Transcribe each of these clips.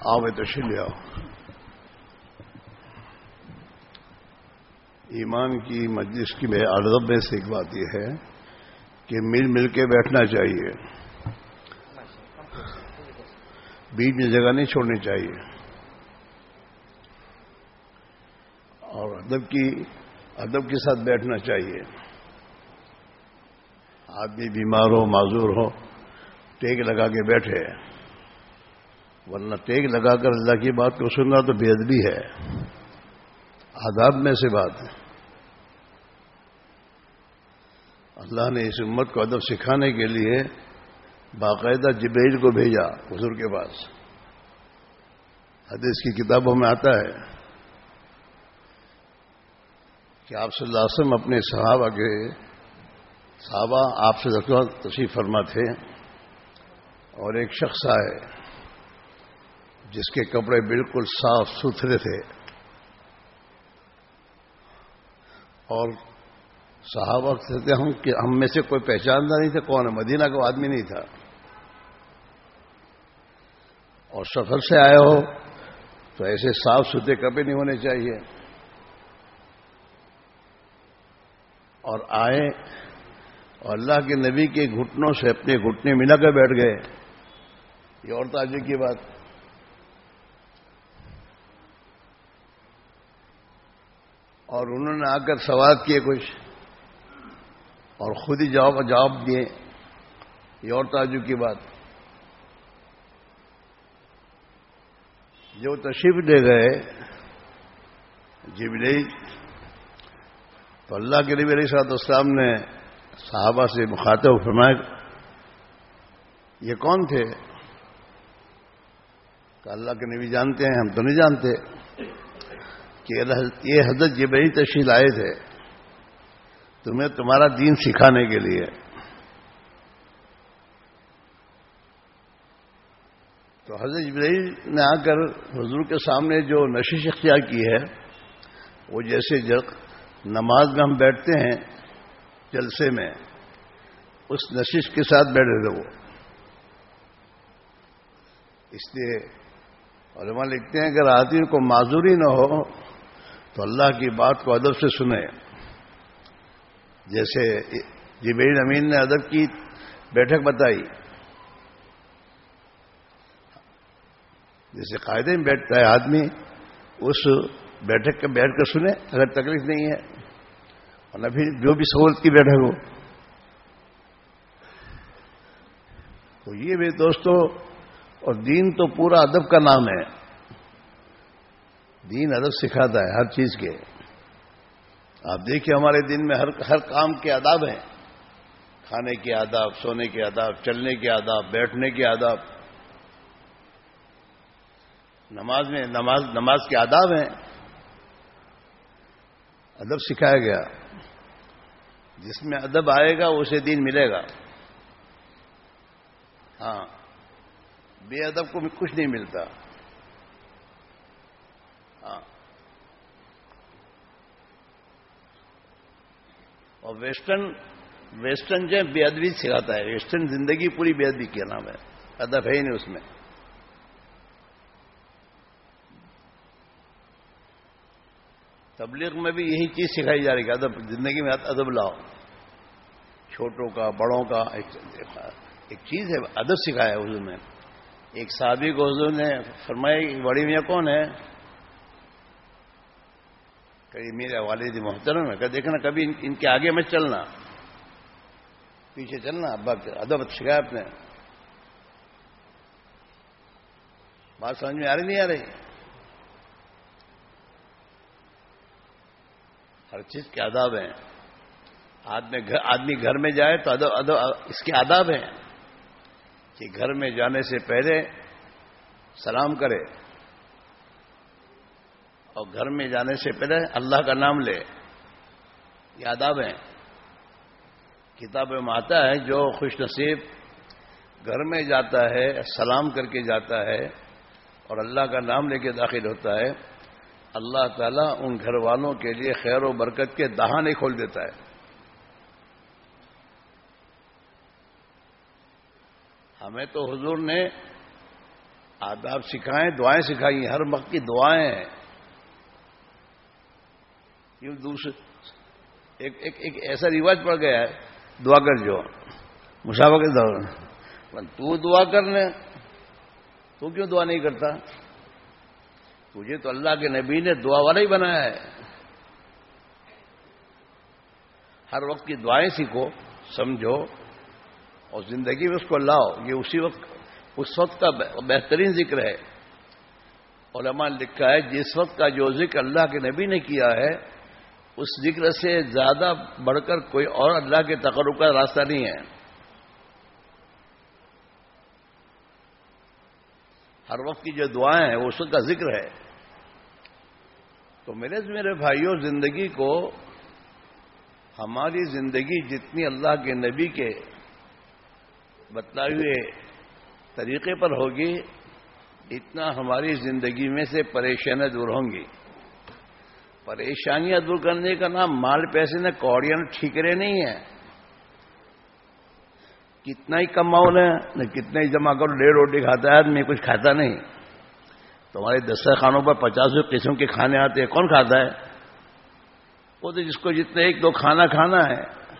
آؤ تشریف لے آؤ. ایمان کی مجلس کی ادب میں سے ایک بات یہ ہے کہ مل مل کے بیٹھنا چاہیے، بیچ میں جگہ نہیں چھوڑنی چاہیے، اور ادب کے ساتھ بیٹھنا چاہیے. آدمی بیمار ہو معذور ہو ٹیک لگا کے بیٹھے، ورنہ ٹیک لگا کر اللہ کی بات کو سننا تو بے ادبی ہے. آداب میں سے بات ہے. اللہ نے اس امت کو ادب سکھانے کے لیے باقاعدہ جبرائیل کو بھیجا حضور کے پاس. حدیث کی کتابوں میں آتا ہے کہ آپ صلی اللہ علیہ وسلم اپنے صحابہ آپ سے تشریف فرما تھے، اور ایک شخص آئے جس کے کپڑے بالکل صاف ستھرے تھے، اور صحابہ کہتے ہم میں سے کوئی پہچانتا نہیں تھا کون ہے، مدینہ کا آدمی نہیں تھا، اور سفر سے آئے ہو تو ایسے صاف ستھرے کپڑے نہیں ہونے چاہیے. اور آئے اور اللہ کے نبی کے گھٹنوں سے اپنے گھٹنے ملا کر بیٹھ گئے. یہ اور تعجب کی بات. اور انہوں نے آ کر سوال کیے کچھ اور خود ہی جواب دیے. یہ اور تعجب کی بات. جو تشریف لے گئے جبرائیل، تو اللہ کے نبی علیہ السلام نے صحابہ سے مخاطب فرمایا یہ کون تھے؟ کہ اللہ کے نبی جانتے ہیں، ہم تو نہیں جانتے. کہ یہ حضرت جبرائیل تشریف لائے تھے تمہیں تمہارا دین سکھانے کے لیے. تو حضرت جبرائیل نے آ کر حضور کے سامنے جو نشست اختیار کی ہے، وہ جیسے نماز میں ہم بیٹھتے ہیں جلسے میں، اس نشست کے ساتھ بیٹھے تھے وہ. اس لیے علماء لکھتے ہیں اگر آدمی کو معذوری نہ ہو تو اللہ کی بات کو ادب سے سنے. جیسے جبرائیل امین نے ادب کی بیٹھک بتائی، جیسے قاعدے میں بیٹھتا ہے آدمی، اس بیٹھک کے بیٹھ کر سنے اگر تکلیف نہیں ہے، اور نہ پھر جو بھی سہولت کی بیٹھک ہو. تو یہ بھی دوستو، اور دین تو پورا ادب کا نام ہے. دین ادب سکھاتا ہے ہر چیز کے. آپ دیکھیے ہمارے دین میں ہر کام کے آداب ہیں. کھانے کے آداب، سونے کے آداب، چلنے کے آداب، بیٹھنے کے آداب. نماز میں نماز کے آداب ہیں. ادب سکھایا گیا. جس میں ادب آئے گا اسے دین ملے گا. ہاں، بے ادب کو کچھ نہیں ملتا. ہاں، اور ویسٹرن جو بے ادبی سکھاتا ہے. ویسٹرن زندگی پوری بے ادبی کیا نام ہے، ادب ہے ہی نہیں اس میں. تبلیغ میں بھی یہی چیز سکھائی جا رہی ہے، ادب زندگی میں ادب لاؤ. چھوٹوں کا بڑوں کا ایک چیز ہے، ادب سکھایا ہے حضور نے. ایک صحابی کو حضور نے فرمایا بڑی میاں کون ہے؟ کہ میرے والد محترم ہے. کہ دیکھنا کبھی ان کے آگے مت چلنا، پیچھے چلنا. ابا ادب سکھایا آپ نے. بات سمجھ میں آ رہی نہیں آ رہی؟ ہر چیز کے آداب ہیں. آدمی گھر میں جائے تو ادب اس کے آداب ہیں کہ گھر میں جانے سے پہلے سلام کرے، اور گھر میں جانے سے پہلے اللہ کا نام لے. یہ آداب ہیں. کتابوں میں آتا ہے جو خوش نصیب گھر میں جاتا ہے، سلام کر کے جاتا ہے اور اللہ کا نام لے کے داخل ہوتا ہے، اللہ تعالیٰ ان گھر والوں کے لیے خیر و برکت کے دہانے کھول دیتا ہے. ہمیں تو حضور نے آداب سکھائیں، دعائیں سکھائیں، ہر وقت کی دعائیں ہیں. کیوں دوسرے ایک ایسا رواج پڑ گیا ہے دعا کر جو مسافر کے دور تو دعا کرنے، تو کیوں دعا نہیں کرتا؟ تجھے تو اللہ کے نبی نے دعا والا ہی بنایا ہے. ہر وقت کی دعائیں سیکھو، سمجھو اور زندگی میں اس کو لاؤ. یہ اس وقت کا بہترین ذکر ہے. علماء نے لکھا ہے جس وقت کا جو ذکر اللہ کے نبی نے کیا ہے اس ذکر سے زیادہ بڑھ کر کوئی اور اللہ کے تقرب کا راستہ نہیں ہے. ہر وقت کی جو دعائیں ہیں وہ اس وقت کا ذکر ہے. تو میرے بھائیوں، زندگی کو، ہماری زندگی جتنی اللہ کے نبی کے بتلائے ہوئے طریقے پر ہوگی اتنا ہماری زندگی میں سے پریشانیاں دور ہوں گی. پریشانیاں دور کرنے کا نام مال پیسے نہ کوڑیاں نہ ٹھیکرے نہیں ہیں. کتنا ہی کماؤ نہ کتنا ہی جمع کرو، 1.5 روٹی کھاتا ہے آدمی، کچھ کھاتا نہیں. تمہارے دسترخوانوں پر 50 قسم کے کھانے آتے ہیں، کون کھاتا ہے؟ وہ تو جس کو جتنے 1-2 کھانا کھانا ہے.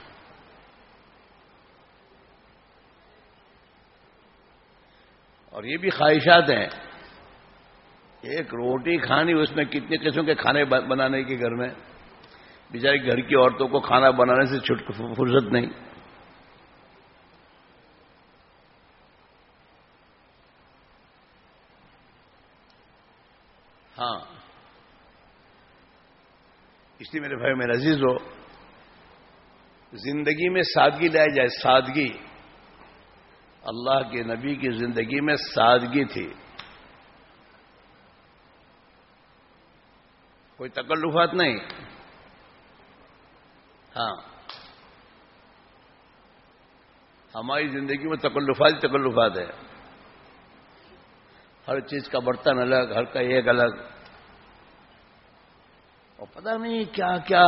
اور یہ بھی خواہشات ہیں. ایک روٹی کھانی، اس میں کتنے قسم کے کھانے بنانے کے گھر میں. بیچاری گھر کی عورتوں کو کھانا بنانے سے فرصت نہیں. ہاں، اس لیے میرے بھائی میرے عزیز ہو، زندگی میں سادگی لائی جائے. سادگی، اللہ کے نبی کی زندگی میں سادگی تھی. کوئی تکلفات نہیں. ہاں، ہماری زندگی میں تکلفات ہے. ہر چیز کا برتن الگ، ہر کا ایک الگ، اور پتہ نہیں کیا کیا.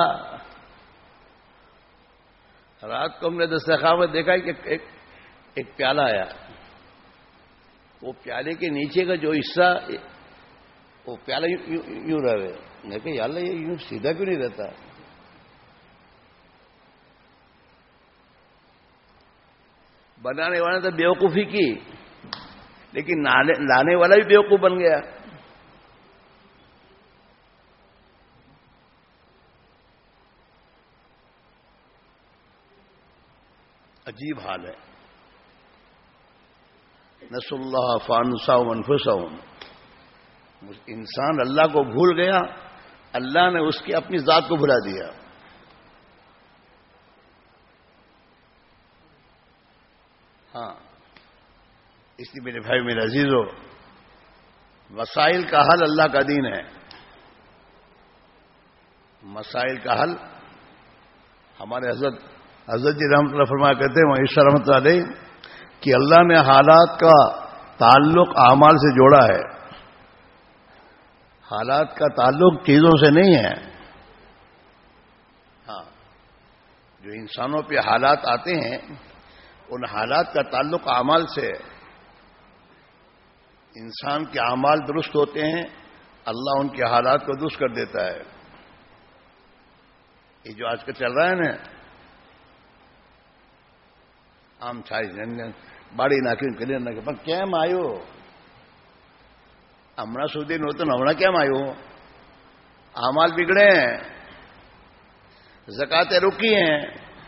رات کو ہم نے دسترخوان میں دیکھا کہ ایک پیالہ آیا. وہ پیالے کے نیچے کا جو حصہ، وہ پیالہ یوں رہے. میں کہ یا اللہ یہ یوں سیدھا کیوں نہیں رہتا؟ بنانے والے نے تو بیوقوفی کی، لیکن لانے والا بھی بیوقوف بن گیا. عجیب حال ہے. نسوا اللہ فانساہم انفسہم. انسان اللہ کو بھول گیا، اللہ نے اس کی اپنی ذات کو بھلا دیا. ہاں، اس لیے میرے بھائی میرے عزیزو، مسائل کا حل اللہ کا دین ہے. مسائل کا حل ہمارے حضرت جی رحمۃ اللہ فرمایا کرتے ہیں، وہی رحمۃ اللہ علیہ، کہ اللہ نے حالات کا تعلق اعمال سے جوڑا ہے. حالات کا تعلق چیزوں سے نہیں ہے. ہاں، جو انسانوں پہ حالات آتے ہیں ان حالات کا تعلق اعمال سے ہے. انسان کے اعمال درست ہوتے ہیں، اللہ ان کے حالات کو درست کر دیتا ہے. یہ جو آج کل چل رہا ہے نا، عام چھائی باڑی ناکی کلیئر نہ کہ کیم آیو ہمنا سودی نوتن ہمنا کیم آیو. اعمال بگڑے ہیں، زکاتیں رکی ہیں،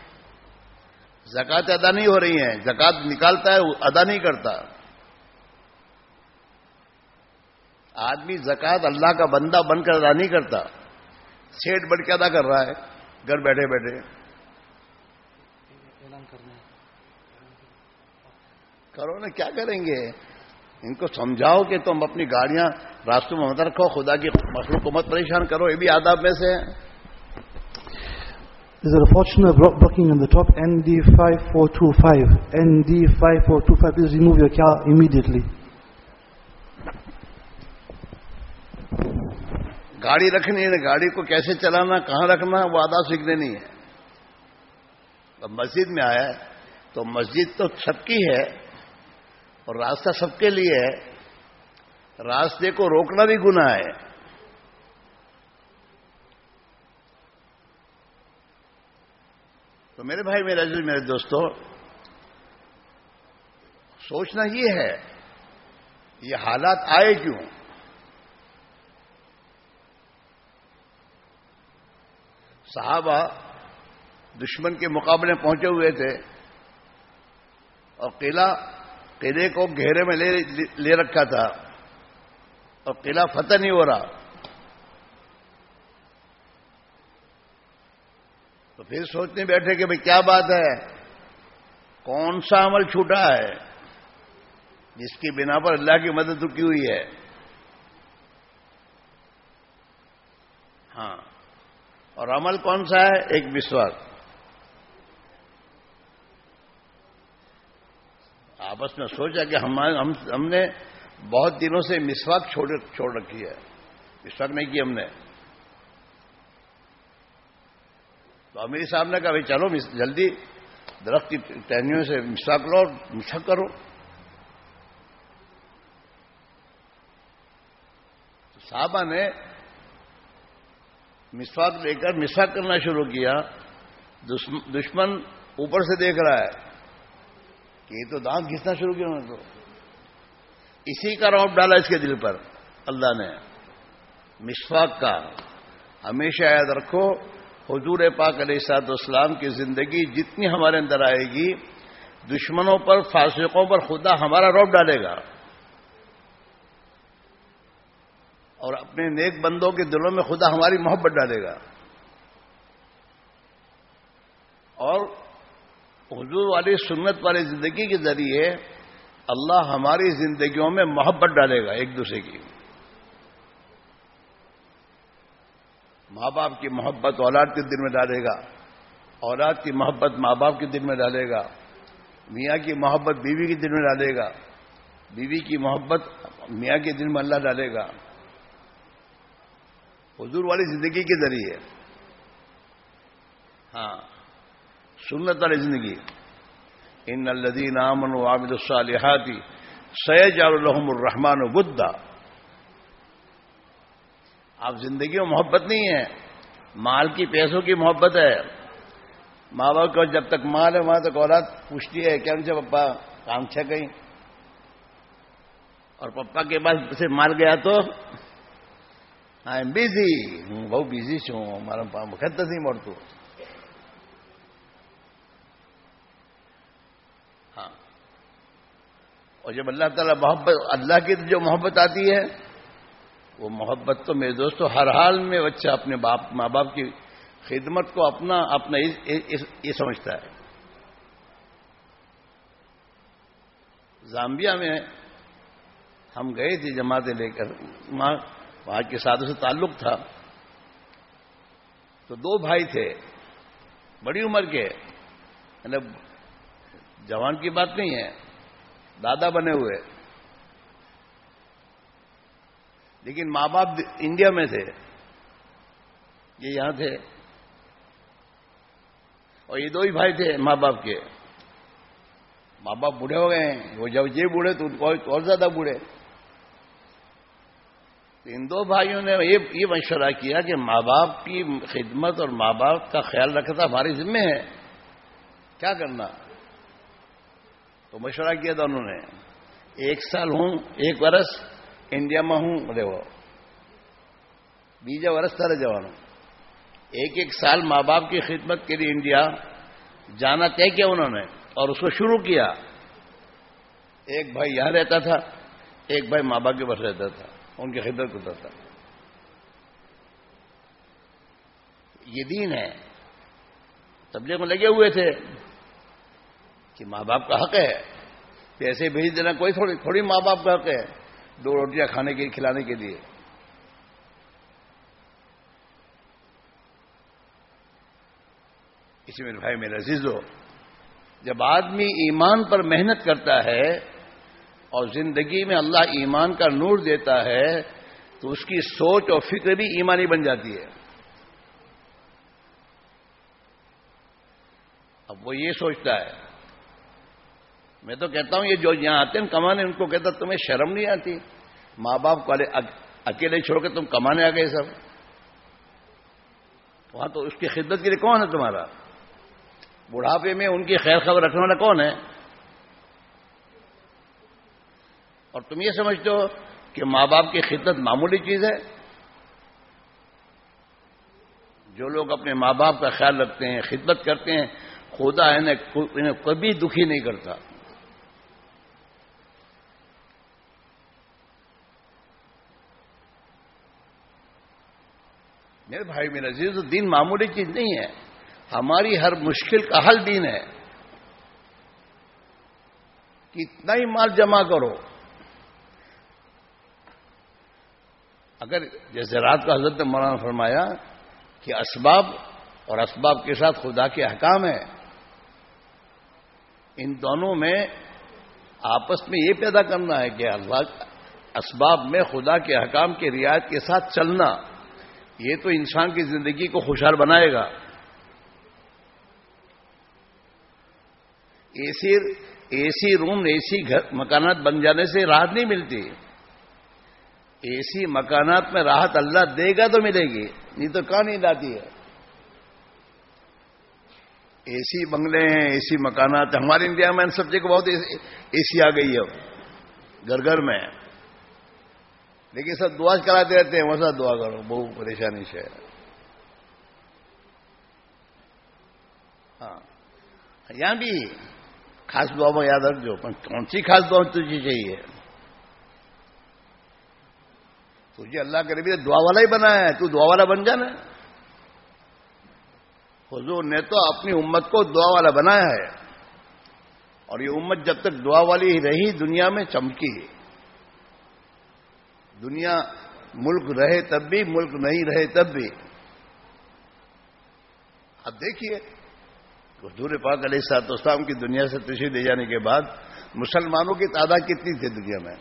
زکات ادا نہیں ہو رہی ہیں. زکات نکالتا ہے، ادا نہیں کرتا. آدمی زکات اللہ کا بندہ بن کر ادا نہیں کرتا، سیٹ بن کے ادا کر رہا ہے گھر بیٹھے بیٹھے. کرو نا، کیا کریں گے؟ ان کو سمجھاؤ کہ تم اپنی گاڑیاں راستوں میں مت رکھو، خدا کی مخلوق کو مت پریشان کرو. یہ بھی آداب میں سے ہے. There's a fortunate blocking on the top, ND5425. ND5425, please remove your car immediately. گاڑی رکھنی ہے، گاڑی کو کیسے چلانا، کہاں رکھنا، وہ آداب سیکھنے نہیں ہے. اب مسجد میں آیا ہے تو مسجد تو سب کی ہے اور راستہ سب کے لیے ہے. راستے کو روکنا بھی گناہ ہے. تو میرے بھائی، میرے عزیز، میرے دوستو، سوچنا یہ ہے یہ حالات آئے کیوں. صحابہ دشمن کے مقابلے پہنچے ہوئے تھے اور قلعے کو گھیرے میں لے رکھا تھا اور قلعہ فتح نہیں ہو رہا. تو پھر سوچنے بیٹھے کہ بھئی کیا بات ہے، کون سا عمل چھوٹا ہے جس کی بنا پر اللہ کی مدد رکی ہوئی ہے. ہاں، اور عمل کون سا ہے؟ ایک مسواک. آپس میں سوچا کہ ہم نے بہت دنوں سے مسواک چھوڑ رکھی ہے، مسواک نہیں کی ہم نے. تو امیر صاحب نے کہا بھائی چلو جلدی درخت کی ٹہنیوں سے مسواک لو اور مسواک کرو. تو صحابہ نے مسواک لے کر مسواک کرنا شروع کیا. دشمن اوپر سے دیکھ رہا ہے کہ یہ تو دانت گھسنا شروع کیا. انہوں نے تو اسی کا رعب ڈالا اس کے دل پر اللہ نے، مسواک کا. ہمیشہ یاد رکھو، حضور پاک علیہ الصلوۃ والسلام کی زندگی جتنی ہمارے اندر آئے گی، دشمنوں پر، فاسقوں پر خدا ہمارا رعب ڈالے گا اور اپنے نیک بندوں کے دلوں میں خدا ہماری محبت ڈالے گا. اور حضور والی سنت والی زندگی کے ذریعے اللہ ہماری زندگیوں میں محبت ڈالے گا ایک دوسرے کی. ماں باپ کی محبت اولاد کے دل میں ڈالے گا، اولاد کی محبت ماں باپ کے دل میں ڈالے گا، میاں کی محبت بیوی کے دل میں ڈالے گا، بیوی کی محبت میاں کے دل میں اللہ ڈالے گا. حضور والی زندگی کے ذریعے. ہاں، سنت والی زندگی. ان الذین آمنوا وعملوا الصالحات سیجعل لهم الرحمن ودا. آپ زندگی میں محبت نہیں ہے، مال کی، پیسوں کی محبت ہے. ماں باپ کو جب تک مال ہے وہاں تک اولاد پوچھتی ہے کیا سے پپا کام چھا کہیں، اور پپا کے پاس سے مال گیا تو آئی ایم بزی، ہوں بہت بزی چھوں، ہمارا مخت نہیں مرتو. ہاں، اور جب اللہ تعالیٰ محبت، اللہ کی جو محبت آتی ہے، وہ محبت تو میرے دوستو ہر حال میں بچہ اپنے ماں باپ کی خدمت کو اپنا یہ سمجھتا ہے. زامبیا میں ہم گئے تھے جماعتیں لے کر، وہاں کے ساتھوں سے تعلق تھا. تو دو بھائی تھے بڑی عمر کے، مطلب جوان کی بات نہیں ہے، دادا بنے ہوئے، لیکن ماں باپ انڈیا میں تھے، یہ یہاں تھے. اور یہ دو ہی بھائی تھے ماں باپ کے. ماں باپ بوڑھے ہو گئے ہیں، وہ جب یہ بوڑھے تو ان کو اور زیادہ بوڑھے. ان دو بھائیوں نے یہ مشورہ کیا کہ ماں باپ کی خدمت اور ماں باپ کا خیال رکھنا ہماری ذمہ ہے، کیا کرنا. تو مشورہ کیا تھا انہوں نے، 1 سال ہوں، 1 برس انڈیا میں ہوں، بولے وہ 20 برس تھا جوان ہوں. 1 سال ماں باپ کی خدمت کے لیے انڈیا جانا طے کیا انہوں نے، اور اس کو شروع کیا. ایک بھائی یہاں رہتا تھا، ایک بھائی ماں باپ کے پاس رہتا تھا، ان کی خدمت کرتا تھا. یہ دین ہے. تبلیغ میں لگے ہوئے تھے کہ ماں باپ کا حق ہے، پیسے بھیج دینا کوئی تھوڑی ماں باپ کا حق ہے 2 روٹیاں کھانے کے کھلانے کے لیے. اسی میرے بھائی میرے عزیزو، جب آدمی ایمان پر محنت کرتا ہے اور زندگی میں اللہ ایمان کا نور دیتا ہے تو اس کی سوچ اور فکر بھی ایمانی بن جاتی ہے. اب وہ یہ سوچتا ہے، میں تو کہتا ہوں یہ جو یہاں آتے ہیں کمانے، ان کو کہتا تمہیں شرم نہیں آتی؟ ماں باپ کو اکیلے چھوڑ کے تم کمانے آ گئے سب، وہاں تو اس کی خدمت کے لیے کون ہے تمہارا؟ بڑھاپے میں ان کی خیر خبر رکھنے والا کون ہے؟ اور تم یہ سمجھتے ہو کہ ماں باپ کی خدمت معمولی چیز ہے؟ جو لوگ اپنے ماں باپ کا خیال رکھتے ہیں، خدمت کرتے ہیں، خدا انہیں کبھی دکھی نہیں کرتا۔ میرے بھائی میرا عزیز، دین معمولی چیز نہیں ہے، ہماری ہر مشکل کا حل دین ہے۔ کتنا ہی مال جمع کرو، اگر جیسے رات کو حضرت مولانا نے فرمایا کہ اسباب اور اسباب کے ساتھ خدا کے احکام ہیں، ان دونوں میں آپس میں یہ پیدا کرنا ہے کہ اسباب میں خدا کے احکام کی رعایت کے ساتھ چلنا، یہ تو انسان کی زندگی کو خوشحال بنائے گا۔ ایسی روم، ایسی مکانات بن جانے سے راحت نہیں ملتی۔ ایسی مکانات میں راحت اللہ دے گا تو ملے گی، نہیں تو کہاں نیند آتی ہے؟ ایسی بنگلے ہیں، ایسی مکانات، ہمارے انڈیا میں ان سب جگہ بہت ایسی آ گئی ہے گھر گھر میں، لیکن سب دعا کراتے رہتے ہیں، ویسا دعا کرو، بہت پریشانی سے۔ ہاں، یہاں بھی خاص دعا میں یاد رکھو، کون سی خاص دعا تجھے چاہیے؟ تجھے اللہ کے نبی نے دعا والا ہی بنایا ہے، تو دعا والا بن جانا۔ حضور نے تو اپنی امت کو دعا والا بنایا ہے، اور یہ امت جب تک دعا والی رہی دنیا میں چمکی۔ دنیا ملک رہے تب بھی، ملک نہیں رہے تب بھی۔ اب دیکھیے حضور پاک علیہ الصلوۃ والسلام کی دنیا سے تشریف لے جانے کے بعد مسلمانوں کی تعداد کتنی تھی دنیا میں؟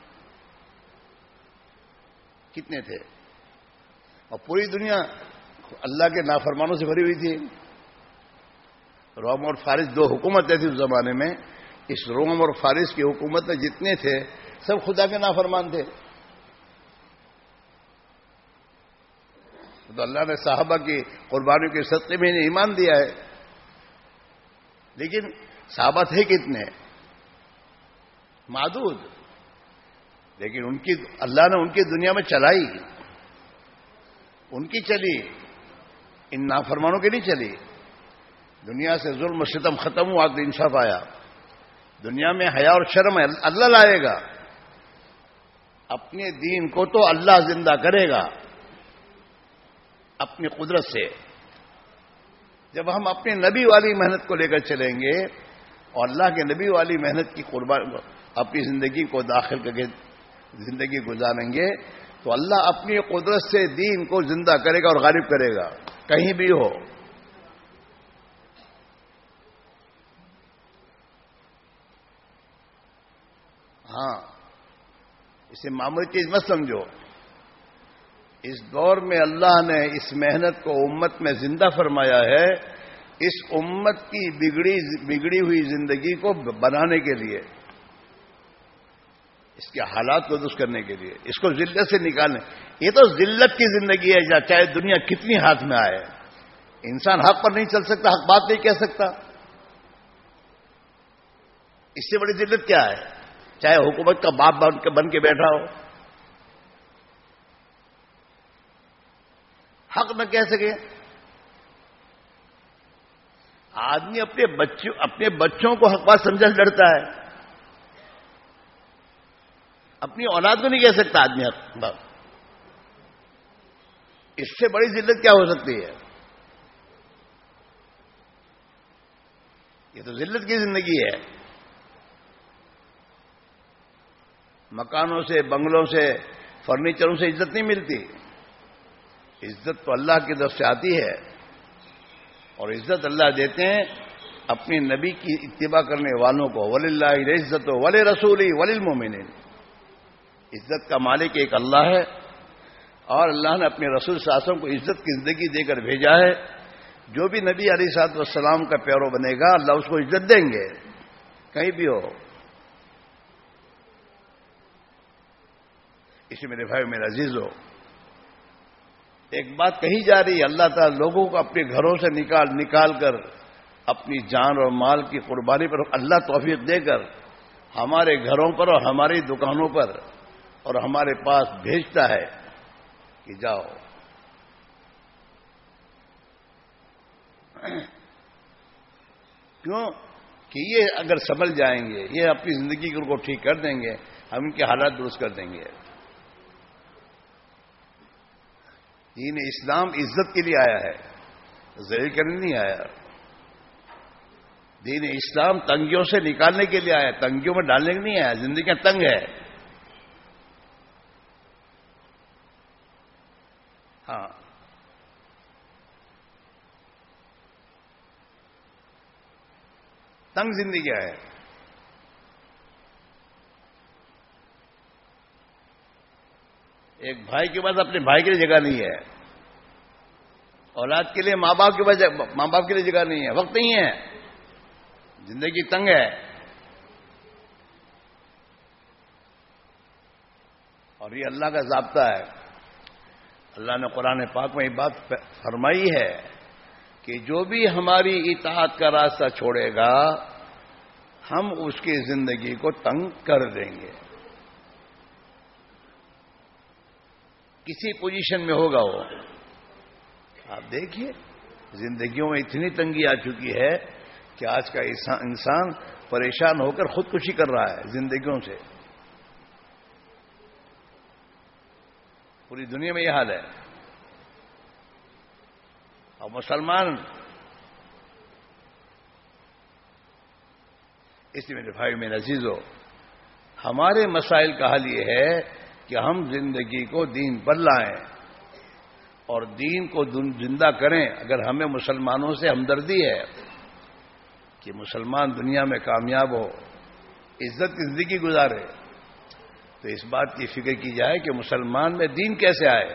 کتنے تھے؟ اور پوری دنیا اللہ کے نافرمانوں سے بھری ہوئی تھی۔ روم اور فارس دو حکومتیں تھیں اس زمانے میں، اس روم اور فارس کی حکومت میں جتنے تھے سب خدا کے نافرمان تھے۔ تو اللہ نے صحابہ کی قربانیوں کے صدقے میں انہیں ایمان دیا ہے، لیکن صحابہ تھے کتنے؟ معدود، لیکن اللہ نے ان کی دنیا میں چلائی، ان کی چلی، ان نافرمانوں کی نہیں چلی۔ دنیا سے ظلم و ستم ختم ہوا، عدل انصاف آیا، دنیا میں حیا اور شرم اللہ لائے گا۔ اپنے دین کو تو اللہ زندہ کرے گا اپنی قدرت سے۔ جب ہم اپنے نبی والی محنت کو لے کر چلیں گے اور اللہ کے نبی والی محنت کی قربان اپنی زندگی کو داخل کر کے زندگی گزاریں گے تو اللہ اپنی قدرت سے دین کو زندہ کرے گا اور غالب کرے گا، کہیں بھی ہو۔ ہاں، اسے معمولی چیز مت سمجھو۔ اس دور میں اللہ نے اس محنت کو امت میں زندہ فرمایا ہے، اس امت کی بگڑی ہوئی زندگی کو بنانے کے لیے، اس کے حالات کو درست کرنے کے لیے، اس کو ذلت سے نکالنے۔ یہ تو ذلت کی زندگی ہے، چاہے دنیا کتنی ہاتھ میں آئے، انسان حق پر نہیں چل سکتا، حق بات نہیں کہہ سکتا۔ اس سے بڑی ذلت کیا ہے؟ چاہے حکومت کا باپ بن کے بیٹھا ہو، حق نہ کہہ سکے۔ آدمی اپنے بچوں کو حق بات سمجھا لڑتا ہے، اپنی اولاد کو نہیں کہہ سکتا آدمی حق بات۔ اس سے بڑی ذلت کیا ہو سکتی ہے؟ یہ تو ذلت کی زندگی ہے۔ مکانوں سے، بنگلوں سے، فرنیچروں سے عزت نہیں ملتی، عزت تو اللہ کی طرف سے آتی ہے، اور عزت اللہ دیتے ہیں اپنے نبی کی اتباع کرنے والوں کو۔ وَلِلَّهِ الْعِزَّةُ وَلِرَسُولِهِ وَلِلْمُؤْمِنِينَ۔ عزت کا مالک ایک اللہ ہے، اور اللہ نے اپنے رسول صلی اللہ علیہ وسلم کو عزت کی زندگی دے کر بھیجا ہے۔ جو بھی نبی علیہ الصلوۃ والسلام کا پیرو بنے گا اللہ اس کو عزت دیں گے، کہیں بھی ہو۔ اسی میرے بھائی میرے عزیزو، ایک بات کہی جا رہی ہے، اللہ تعالیٰ لوگوں کو اپنے گھروں سے نکال کر اپنی جان اور مال کی قربانی پر اللہ توفیق دے کر ہمارے گھروں پر اور ہماری دکانوں پر اور ہمارے پاس بھیجتا ہے کہ جاؤ. کیوں کہ یہ اگر سنبھل جائیں گے، یہ اپنی زندگی کو ٹھیک کر دیں گے، ہم ان کے حالات درست کر دیں گے. دین اسلام عزت کے لیے آیا ہے، ذلیل کرنے نہیں آیا. دین اسلام تنگیوں سے نکالنے کے لیے آیا، تنگیوں میں ڈالنے کے نہیں آیا. زندگیاں تنگ ہے. ہاں، تنگ زندگی ہے. ایک بھائی کے پاس اپنے بھائی کے لیے جگہ نہیں ہے، اولاد کے لیے ماں باپ کے لیے جگہ نہیں ہے، وقت نہیں ہے، زندگی تنگ ہے. اور یہ اللہ کا ضابطہ ہے. اللہ نے قرآن پاک میں یہ بات فرمائی ہے کہ جو بھی ہماری اطاعت کا راستہ چھوڑے گا ہم اس کی زندگی کو تنگ کر دیں گے. کسی پوزیشن میں ہوگا وہ. آپ دیکھیے زندگیوں میں اتنی تنگی آ چکی ہے کہ آج کا انسان پریشان ہو کر خودکشی کر رہا ہے زندگیوں سے. پوری دنیا میں یہ حال ہے. اور مسلمان اس لیے میرے بھائی میرے عزیزو، ہمارے مسائل کا حل یہ ہے کہ ہم زندگی کو دین پر لائیں اور دین کو زندہ کریں. اگر ہمیں مسلمانوں سے ہمدردی ہے کہ مسلمان دنیا میں کامیاب ہو، عزت کی زندگی گزارے، تو اس بات کی فکر کی جائے کہ مسلمان میں دین کیسے آئے.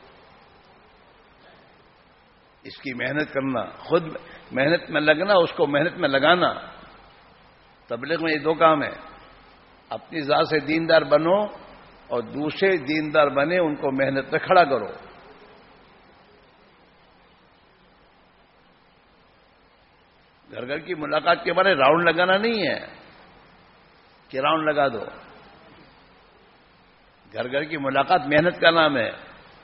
اس کی محنت کرنا، خود محنت میں لگنا، اس کو محنت میں لگانا. تبلیغ میں یہ دو کام ہے، اپنی ذات سے دیندار بنو اور دوسرے دیندار بنے ان کو محنت میں کھڑا کرو. گھر کی ملاقات کے بارے راؤنڈ لگانا نہیں ہے کہ راؤنڈ لگا دو. گھر کی ملاقات محنت کا نام ہے.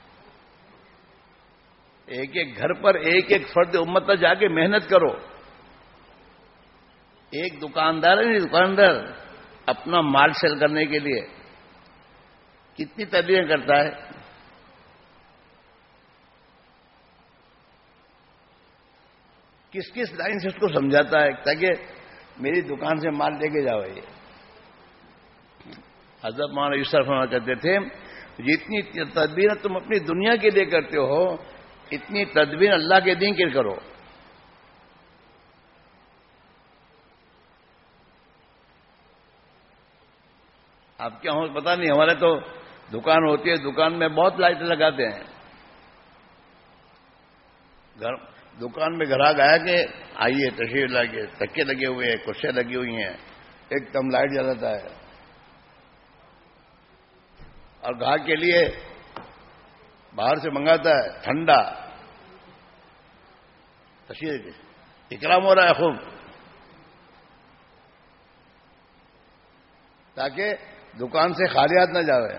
ایک ایک گھر پر ایک ایک فرد امت پر جا کے محنت کرو. ایک دکاندار ہے، دکاندار اپنا مال سیل کرنے کے لیے کتنی تدبیریں کرتا ہے. کس کس لائن سے اس کو سمجھاتا ہے تاکہ میری دکان سے مال لے کے جاؤ. یہ حضرت مولانا یوسف فرمایا کرتے تھے جتنی تدبیر تم اپنی دنیا کے لیے کرتے ہو اتنی تدبیر اللہ کے دین کے لیے کرو. آپ کیا ہو پتہ نہیں، ہمارے تو دکان ہوتی ہے، دکان میں بہت لائٹیں لگاتے ہیں. دکان میں گراہک آیا کہ آئیے تشریف لاگے، تکے لگے ہوئے ہیں، کرسیاں لگی ہوئی ہیں، ایک دم لائٹ جلاتا ہے. اور گاہک کے لیے باہر سے منگاتا ہے ٹھنڈا، تشریف اکرام ہو رہا ہے خوب، تاکہ دکان سے خالی ہاتھ نہ جاوے.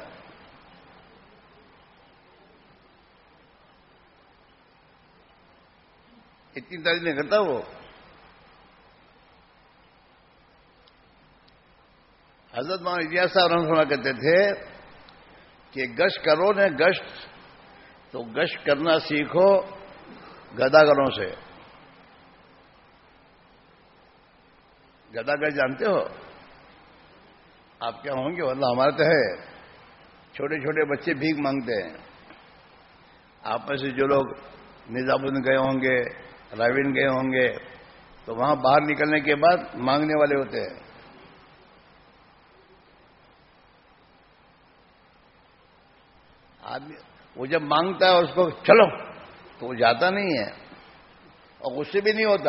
اتنی تعریف نہیں کرتا وہ. حضرت مولانا الیاس صاحب رحمۃ اللہ کہتے تھے کہ گشت کرو نے گشت تو گشت کرنا سیکھو گداگروں سے. گداگر جانتے ہو آپ کیا ہوں گے؟ واللہ ہمارے تو ہے، چھوٹے چھوٹے بچے بھیک مانگتے ہیں. آپ میں سے جو لوگ نظام الدین گئے ہوں گے، راوین گئے ہوں گے، تو وہاں باہر نکلنے کے بعد مانگنے والے ہوتے ہیں. آدمی وہ جب مانگتا ہے اس کو چلو تو وہ جاتا نہیں ہے اور غصے بھی نہیں ہوتا.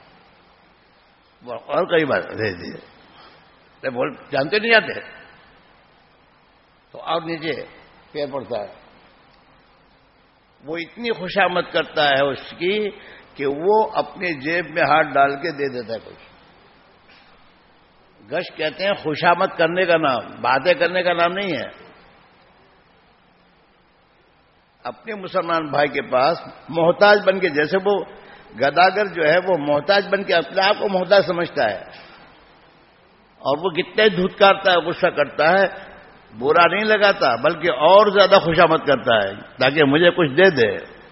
اور کئی بار بول جانتے نہیں جاتے تو آپ نیچے پیر پڑتا ہے، وہ اتنی خوشامد کرتا ہے اس کی کہ وہ اپنے جیب میں ہاتھ ڈال کے دے دیتا ہے کچھ. گشت کہتے ہیں خوشامد کرنے کا نام، باتیں کرنے کا نام نہیں ہے. اپنے مسلمان بھائی کے پاس محتاج بن کے، جیسے وہ گداگر جو ہے وہ محتاج بن کے اپنے آپ کو محتاج سمجھتا ہے، اور وہ کتنے دھتکارتا ہے، غصہ کرتا ہے، برا نہیں لگاتا بلکہ اور زیادہ خوشامد کرتا ہے تاکہ مجھے کچھ دے دے.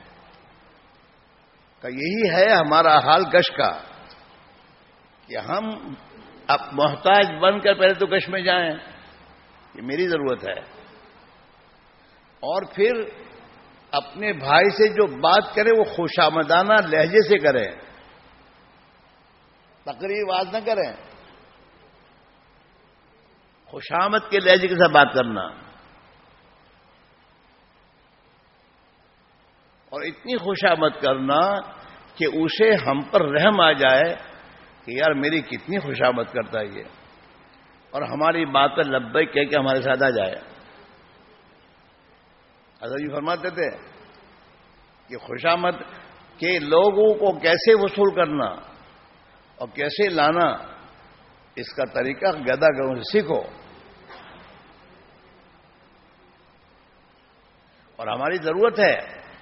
کہ یہی ہے ہمارا حال گشت کا، کہ ہم اب محتاج بن کر پہلے تو گشت میں جائیں، یہ میری ضرورت ہے، اور پھر اپنے بھائی سے جو بات کرے وہ خوشامدانہ لہجے سے کریں، تقریب آواز نہ کریں، خوشامد کے لہجے کے ساتھ بات کرنا. اور اتنی خوشامد کرنا کہ اسے ہم پر رحم آ جائے کہ یار میری کتنی خوشامد کرتا ہے یہ، اور ہماری بات پر لبیک کہہ کے ہمارے ساتھ آ جائے. حضرت جی فرماتے تھے کہ خوشامد کے لوگوں کو کیسے وصول کرنا اور کیسے لانا، اس کا طریقہ گدا گروں سے سیکھو. اور ہماری ضرورت ہے،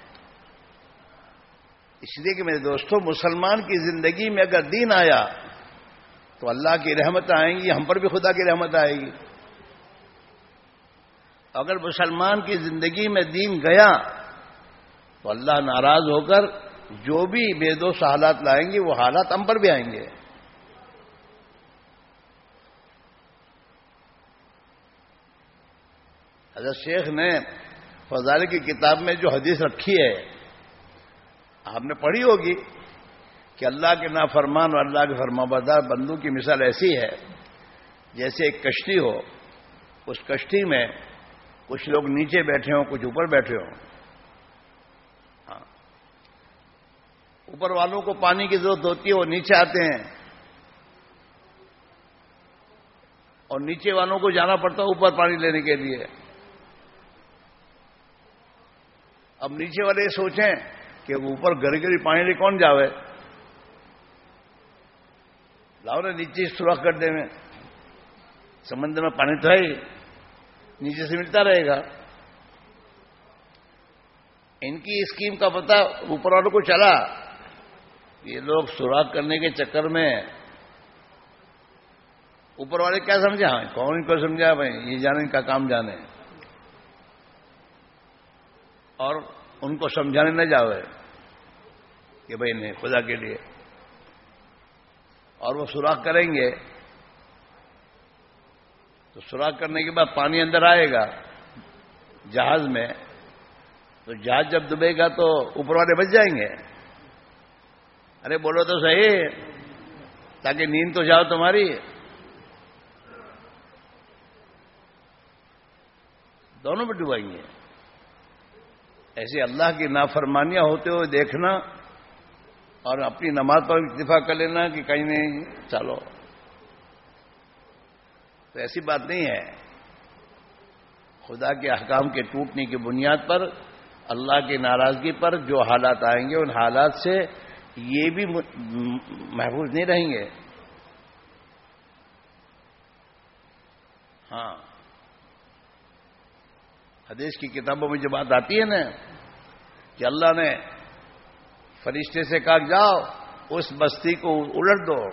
اس لیے کہ میرے دوستوں، مسلمان کی زندگی میں اگر دین آیا تو اللہ کی رحمت آئیں گی، ہم پر بھی خدا کی رحمت آئے گی. اگر مسلمان کی زندگی میں دین گیا تو اللہ ناراض ہو کر جو بھی بے دوست حالات لائیں گے وہ حالات ہم پر بھی آئیں گے. حضرت شیخ نے فضائل کی کتاب میں جو حدیث رکھی ہے آپ نے پڑھی ہوگی کہ اللہ کے نافرمان اور اللہ کے فرمانبردار بندوں کی مثال ایسی ہے جیسے ایک کشتی ہو، اس کشتی میں کچھ لوگ نیچے بیٹھے ہوں، کچھ اوپر بیٹھے ہوں. اوپر والوں کو پانی کی ضرورت ہوتی ہے، وہ نیچے آتے ہیں، اور نیچے والوں کو جانا پڑتا ہے اوپر پانی لینے کے لیے. اب نیچے والے یہ سوچیں کہ اوپر گھر گھر پانی لے کون جاوے، لاؤ نا نیچے سوراخ کر دے میں، سمندر میں پانی تو ہے ہی، نیچے سے ملتا رہے گا. ان کی اسکیم کا پتہ اوپر والوں کو چلا، یہ لوگ سوراخ کرنے کے چکر میں اوپر والے کیا سمجھا، کون ان کو سمجھا بھائی، یہ جانے ان کا کام جانے، اور ان کو سمجھانے نہ جاوے کہ بھائی نہیں خدا کے لیے. اور وہ سوراخ کریں گے تو سوراخ کرنے کے بعد پانی اندر آئے گا جہاز میں، تو جہاز جب ڈوبے گا تو اوپر والے بچ جائیں گے. ارے بولو تو صحیح، تاکہ نیند تو جاؤ تمہاری. دونوں میں ڈبائیں گے. ایسے اللہ کی نافرمانیاں ہوتے ہوئے دیکھنا اور اپنی نماز پر اکتفا کر لینا کہ کہیں نہیں چلو، تو ایسی بات نہیں ہے. خدا کے احکام کے ٹوٹنے کی بنیاد پر، اللہ کی ناراضگی پر جو حالات آئیں گے ان حالات سے یہ بھی محفوظ نہیں رہیں گے. ہاں، حدیث کی کتابوں میں جو بات آتی ہے نا کہ اللہ نے فرشتے سے کہا جاؤ اس بستی کو الٹ دو،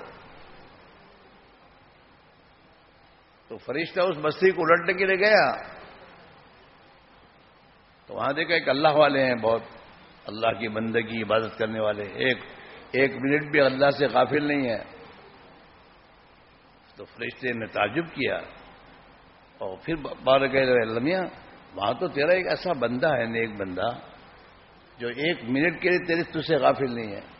تو فرشتہ اس بستی کو الٹنے کے لیے گیا تو وہاں دیکھا ایک اللہ والے ہیں، بہت اللہ کی بندگی عبادت کرنے والے، ایک منٹ بھی اللہ سے غافل نہیں ہے. تو فرشتے نے تعجب کیا اور پھر بار گئے لمحہ وہاں تو تیرا ایک ایسا بندہ ہے، نیک بندہ، جو ایک منٹ کے لیے تیرے تجھ سے غافل نہیں ہے.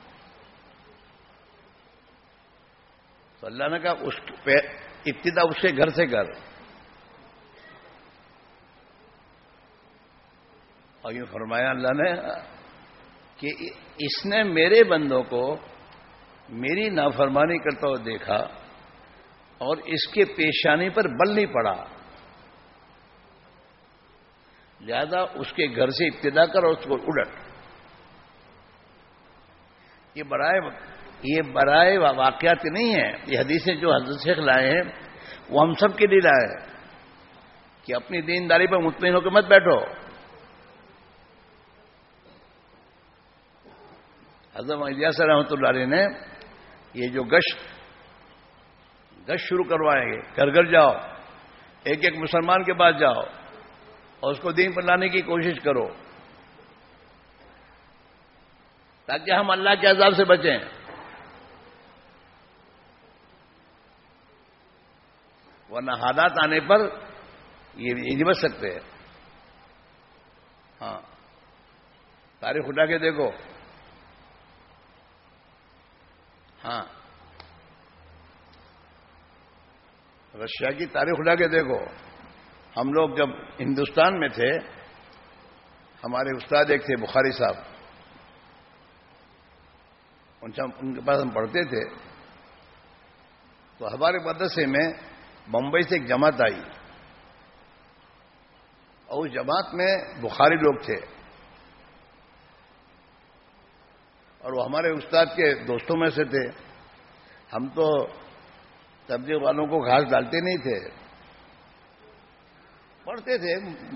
تو اللہ نے کہا اس ابتدا اس کے گھر سے کر. اور یوں فرمایا اللہ نے کہ اس نے میرے بندوں کو میری نافرمانی کرتا ہوا دیکھا اور اس کے پیشانی پر بل نہیں پڑا. لہذا اس کے گھر سے ابتدا کر اور اس کو الٹ. یہ برائے واقعات نہیں ہیں. یہ حدیثیں جو حضرت شیخ لائے ہیں وہ ہم سب کے لیے لائے ہیں کہ اپنی دینداری پر مطمئن ہو کے مت بیٹھو. حضرت الیاس رحمۃ اللہ علیہ نے یہ جو گشت شروع کروائیں گے، گھر گھر جاؤ، ایک ایک مسلمان کے پاس جاؤ اور اس کو دین پر لانے کی کوشش کرو تاکہ ہم اللہ کے عذاب سے بچیں. ورنہ حالات آنے پر یہ نہیں بچ سکتے. ہاں، تاریخ اٹھا کے دیکھو. ہاں، رشیا کی تاریخ اٹھا کے دیکھو. ہم لوگ جب ہندوستان میں تھے، ہمارے استاد ایک تھے بخاری صاحب، ان کے پاس ہم پڑھتے تھے. تو ہمارے مدرسے میں بمبئی سے ایک جماعت آئی اور اس جماعت میں بخاری لوگ تھے اور وہ ہمارے استاد کے دوستوں میں سے تھے. ہم تو تبلیغ والوں کو گھاس ڈالتے نہیں تھے، پڑھتے تھے.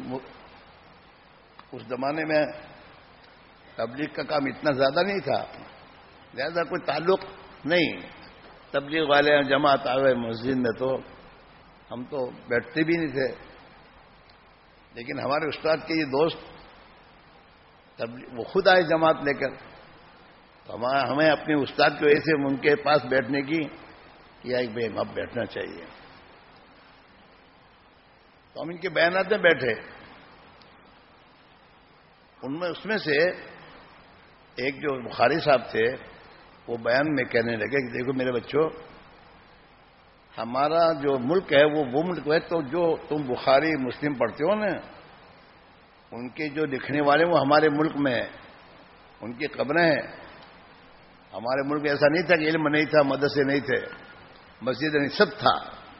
اس زمانے میں تبلیغ کا کام اتنا زیادہ نہیں تھا، لہذا کوئی تعلق نہیں. تبلیغ والے جماعت آ گئے مسجد میں تو ہم تو بیٹھتے بھی نہیں تھے. لیکن ہمارے استاد کے یہ دوست وہ خود آئے جماعت لے کر، تو ہمیں اپنے استاد کی وجہ سے ان کے پاس بیٹھنے کی یا ایک بھائی اب بیٹھنا چاہیے. تو ہم ان کے بیانات میں بیٹھے. اس میں سے ایک جو بخاری صاحب تھے وہ بیان میں کہنے لگے کہ دیکھو میرے بچوں، ہمارا جو ملک ہے وہ ملک ہے تو جو تم بخاری مسلم پڑھتے ہو نا، ان کے جو لکھنے والے وہ ہمارے ملک میں ان کی قبریں ہیں. ہمارے ملک میں ایسا نہیں تھا کہ علم نہیں تھا، مدرسے نہیں تھے، مسجد نہیں، سب تھا.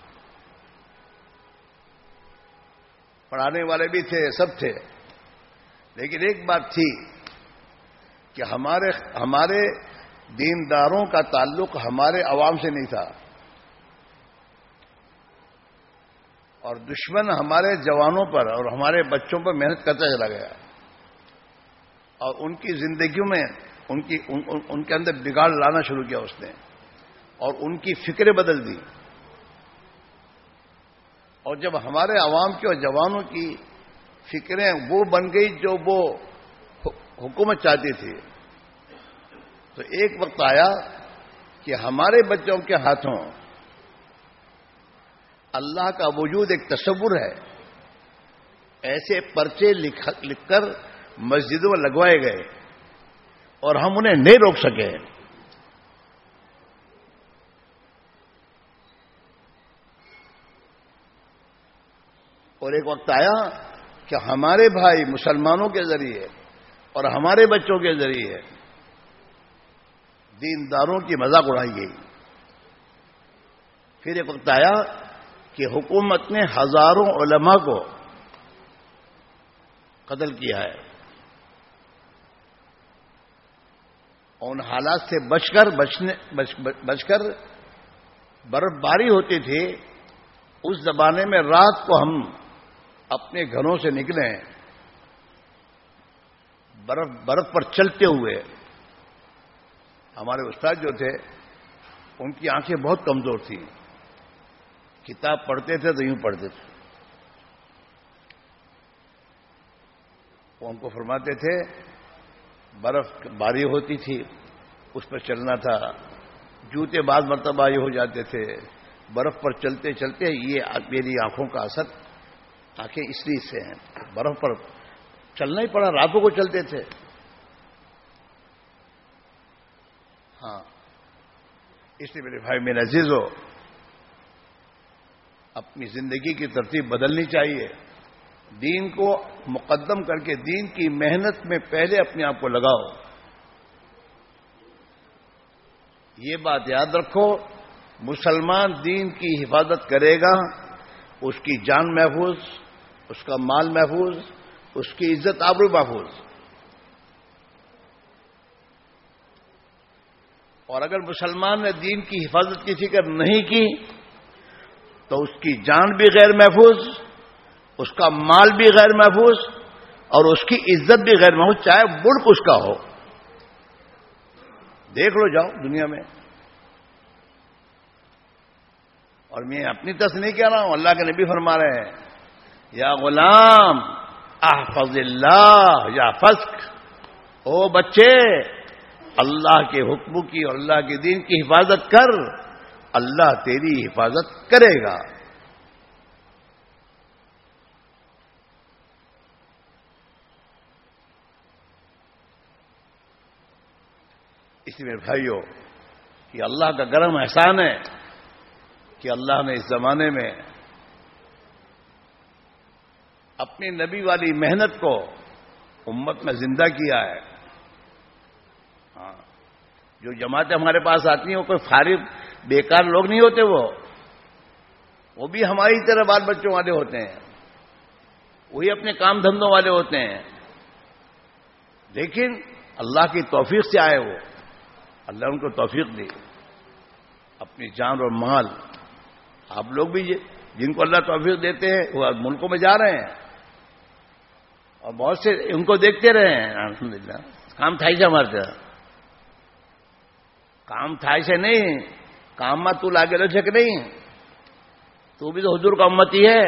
پڑھانے والے بھی تھے، سب تھے. لیکن ایک بات تھی کہ ہمارے دینداروں کا تعلق ہمارے عوام سے نہیں تھا، اور دشمن ہمارے جوانوں پر اور ہمارے بچوں پر محنت کرتا چلا گیا اور ان کی زندگیوں میں ان کے اندر بگاڑ لانا شروع کیا اس نے، اور ان کی فکریں بدل دی. اور جب ہمارے عوام کی اور جوانوں کی فکریں وہ بن گئی جو وہ حکومت چاہتی تھی، تو ایک وقت آیا کہ ہمارے بچوں کے ہاتھوں اللہ کا وجود ایک تصور ہے. ایسے پرچے لکھ کر مسجدوں میں لگوائے گئے اور ہم انہیں نہیں روک سکے. اور ایک وقت آیا کہ ہمارے بھائی مسلمانوں کے ذریعے اور ہمارے بچوں کے ذریعے دینداروں کی مذاق اڑائی گئی. پھر ایک وقت آیا کہ حکومت نے ہزاروں علماء کو قتل کیا ہے. ان حالات سے بچ کر برف باری ہوتی تھی. اس زمانے میں رات کو ہم اپنے گھروں سے نکلے برف پر چلتے ہوئے. ہمارے استاد جو تھے ان کی آنکھیں بہت کمزور تھیں، کتاب پڑھتے تھے تو یوں پڑھتے تھے. وہ ہم کو فرماتے تھے برف باری ہوتی تھی، اس پر چلنا تھا، جوتے بعض مرتبہ یہ ہو جاتے تھے. برف پر چلتے چلتے یہ میری آنکھوں کا اثر، آنکھیں اس لیے سے ہیں، برف پر چلنا ہی پڑا، راتوں کو چلتے تھے. ہاں، اس لیے میرے بھائی میرے عزیزو، اپنی زندگی کی ترتیب بدلنی چاہیے. دین کو مقدم کر کے دین کی محنت میں پہلے اپنے آپ کو لگاؤ. یہ بات یاد رکھو، مسلمان دین کی حفاظت کرے گا، اس کی جان محفوظ، اس کا مال محفوظ، اس کی عزت آبرو محفوظ. اور اگر مسلمان نے دین کی حفاظت کی فکر نہیں کی تو اس کی جان بھی غیر محفوظ، اس کا مال بھی غیر محفوظ اور اس کی عزت بھی غیر محفوظ، چاہے ملک اس کا ہو. دیکھ لو جاؤ دنیا میں. اور میں اپنی طرف سے نہیں کہہ رہا ہوں، اللہ کے نبی فرما رہے ہیں یا غلام احفظ اللہ یا فسق، او بچے اللہ کے حکم کی اور اللہ کے دین کی حفاظت کر، اللہ تیری حفاظت کرے گا. اس لیے بھائیو یہ اللہ کا کرم احسان ہے کہ اللہ نے اس زمانے میں اپنی نبی والی محنت کو امت میں زندہ کیا ہے. جو جماعتیں ہمارے پاس آتی ہیں وہ کوئی فارغ بیکار لوگ نہیں ہوتے، وہ بھی ہماری طرح بال بچوں والے ہوتے ہیں، وہی اپنے کام دھندوں والے ہوتے ہیں، لیکن اللہ کی توفیق سے آئے وہ. اللہ ان کو توفیق دی، اپنی جان اور مال. آپ لوگ بھی جن کو اللہ توفیق دیتے ہیں وہ ملکوں میں جا رہے ہیں اور بہت سے ان کو دیکھتے رہے ہیں. الحمدللہ کام تھا سے ہمارے طرح کام تھا سے نہیں، کام میں تو لاگے رہ سک نہیں، تو بھی تو حضور کا امتی ہے.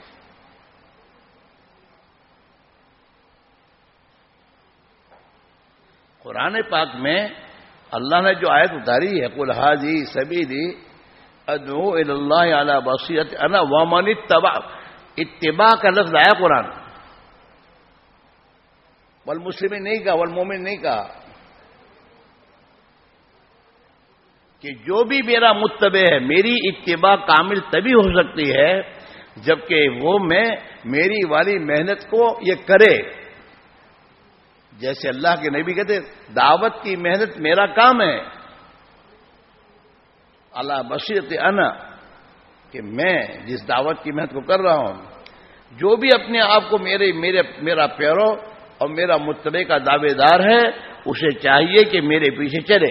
قرآن پاک میں اللہ نے جو آیت اتاری ہے قل ھذی سبیلی ادعو الی اللہ علی بصیرۃ انا ومن اتبع، اتباع کا لفظ آیا قرآن، والمسلمین نہیں کہا، والمومن نہیں کہا، کہ جو بھی میرا متبع ہے میری اتباع کامل تبھی ہو سکتی ہے جبکہ وہ میں میری والی محنت کو یہ کرے. جیسے اللہ کے نبی کہتے دعوت کی محنت میرا کام ہے، علی بصیرۃ انا، کہ میں جس دعوت کی محنت کو کر رہا ہوں، جو بھی اپنے آپ کو میرا پیرو اور میرا متبع کا دعوے دار ہے اسے چاہیے کہ میرے پیچھے چلے.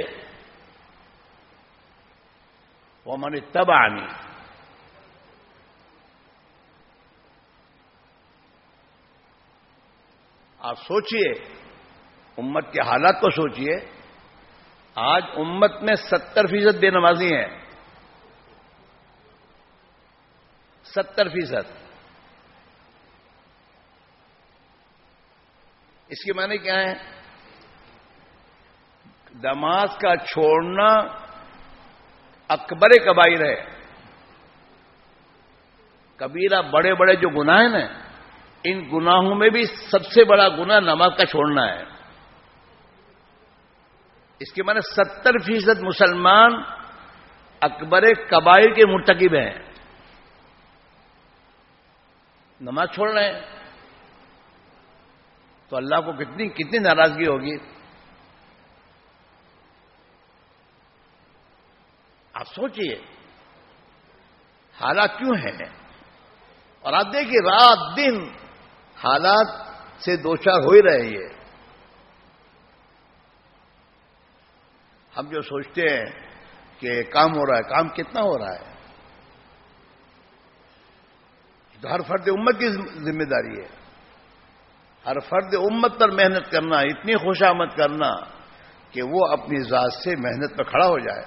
ومن اتبعنی، آپ سوچئے امت کے حالات کو سوچئے. آج امت میں 70% بے نمازی ہیں، 70%. اس کے معنی کیا ہے؟ نماز کا چھوڑنا اکبر کبائر ہے. کبیرہ بڑے بڑے جو گناہ ہیں نا، ان گناہوں میں بھی سب سے بڑا گناہ نماز کا چھوڑنا ہے. اس کے معنی 70% مسلمان اکبر کبائر کے مرتکب ہیں، نماز چھوڑ رہے ہیں. تو اللہ کو کتنی ناراضگی ہوگی. آپ سوچئے حالات کیوں ہیں، اور آپ دیکھیے رات دن حالات سے دوچار ہو ہی رہے ہیں. ہم جو سوچتے ہیں کہ کام ہو رہا ہے، کام کتنا ہو رہا ہے؟ تو ہر فرد امت کی ذمہ داری ہے. ہر فرد امت پر محنت کرنا، اتنی خوشامد کرنا کہ وہ اپنی ذات سے محنت پر کھڑا ہو جائے.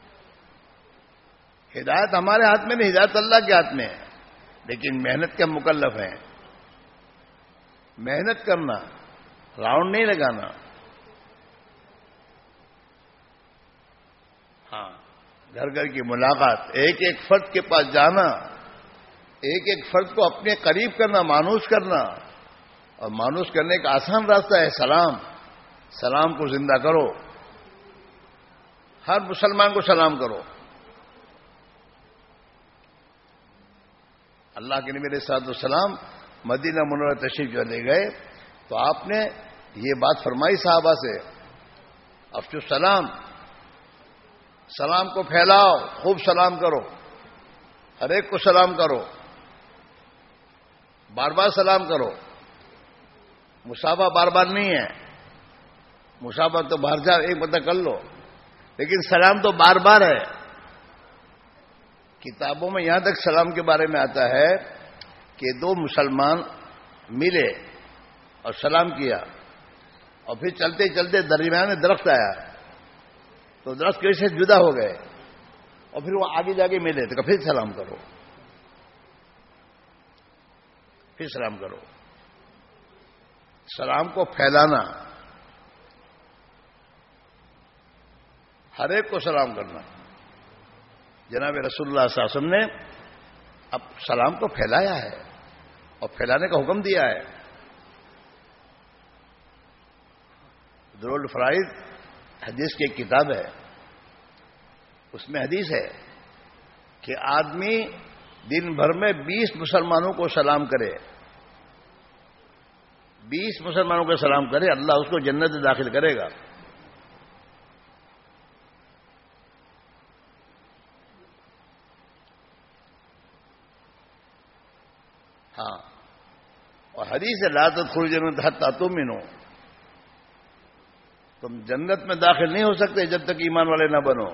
ہدایت ہمارے ہاتھ میں نہیں، ہدایت اللہ کے ہاتھ میں ہے، لیکن محنت کے مکلف ہیں. محنت کرنا، راؤنڈ نہیں لگانا. ہاں، گھر گھر کی ملاقات، ایک ایک فرد کے پاس جانا، ایک ایک فرد کو اپنے قریب کرنا، مانوس کرنا. اور مانوس کرنے کا آسان راستہ ہے سلام. سلام کو زندہ کرو، ہر مسلمان کو سلام کرو. اللہ کے نبی علیہ الصلوۃ والسلام مدینہ منورہ تشریف لے گئے تو آپ نے یہ بات فرمائی صحابہ سے، افشوا السلام، سلام کو پھیلاؤ، خوب سلام کرو، ہر ایک کو سلام کرو، بار بار سلام کرو. مسافہ بار بار نہیں ہے. مسافہ تو باہر جا ایک مدد کر لو، لیکن سلام تو بار بار ہے. کتابوں میں یہاں تک سلام کے بارے میں آتا ہے کہ دو مسلمان ملے اور سلام کیا، اور پھر چلتے چلتے درمیان میں درخت آیا تو درخت کی وجہ سے جدا ہو گئے، اور پھر وہ آگے جا کے ملے تو پھر سلام کرو، پھر سلام کرو. سلام کو پھیلانا، ہر ایک کو سلام کرنا. جناب رسول اللہ صلی اللہ علیہ وسلم نے اب سلام کو پھیلایا ہے اور پھیلانے کا حکم دیا ہے. درر الفرائض حدیث کی ایک کتاب ہے، اس میں حدیث ہے کہ آدمی دن بھر میں 20 مسلمانوں کو سلام کرے، 20 مسلمانوں کو سلام کرے، اللہ اس کو جنت میں داخل کرے گا. ہاں، اور حدیث ہے لا تدخلوا الجنۃ حتی تؤمنوا، تم جنت میں داخل نہیں ہو سکتے جب تک ایمان والے نہ بنو.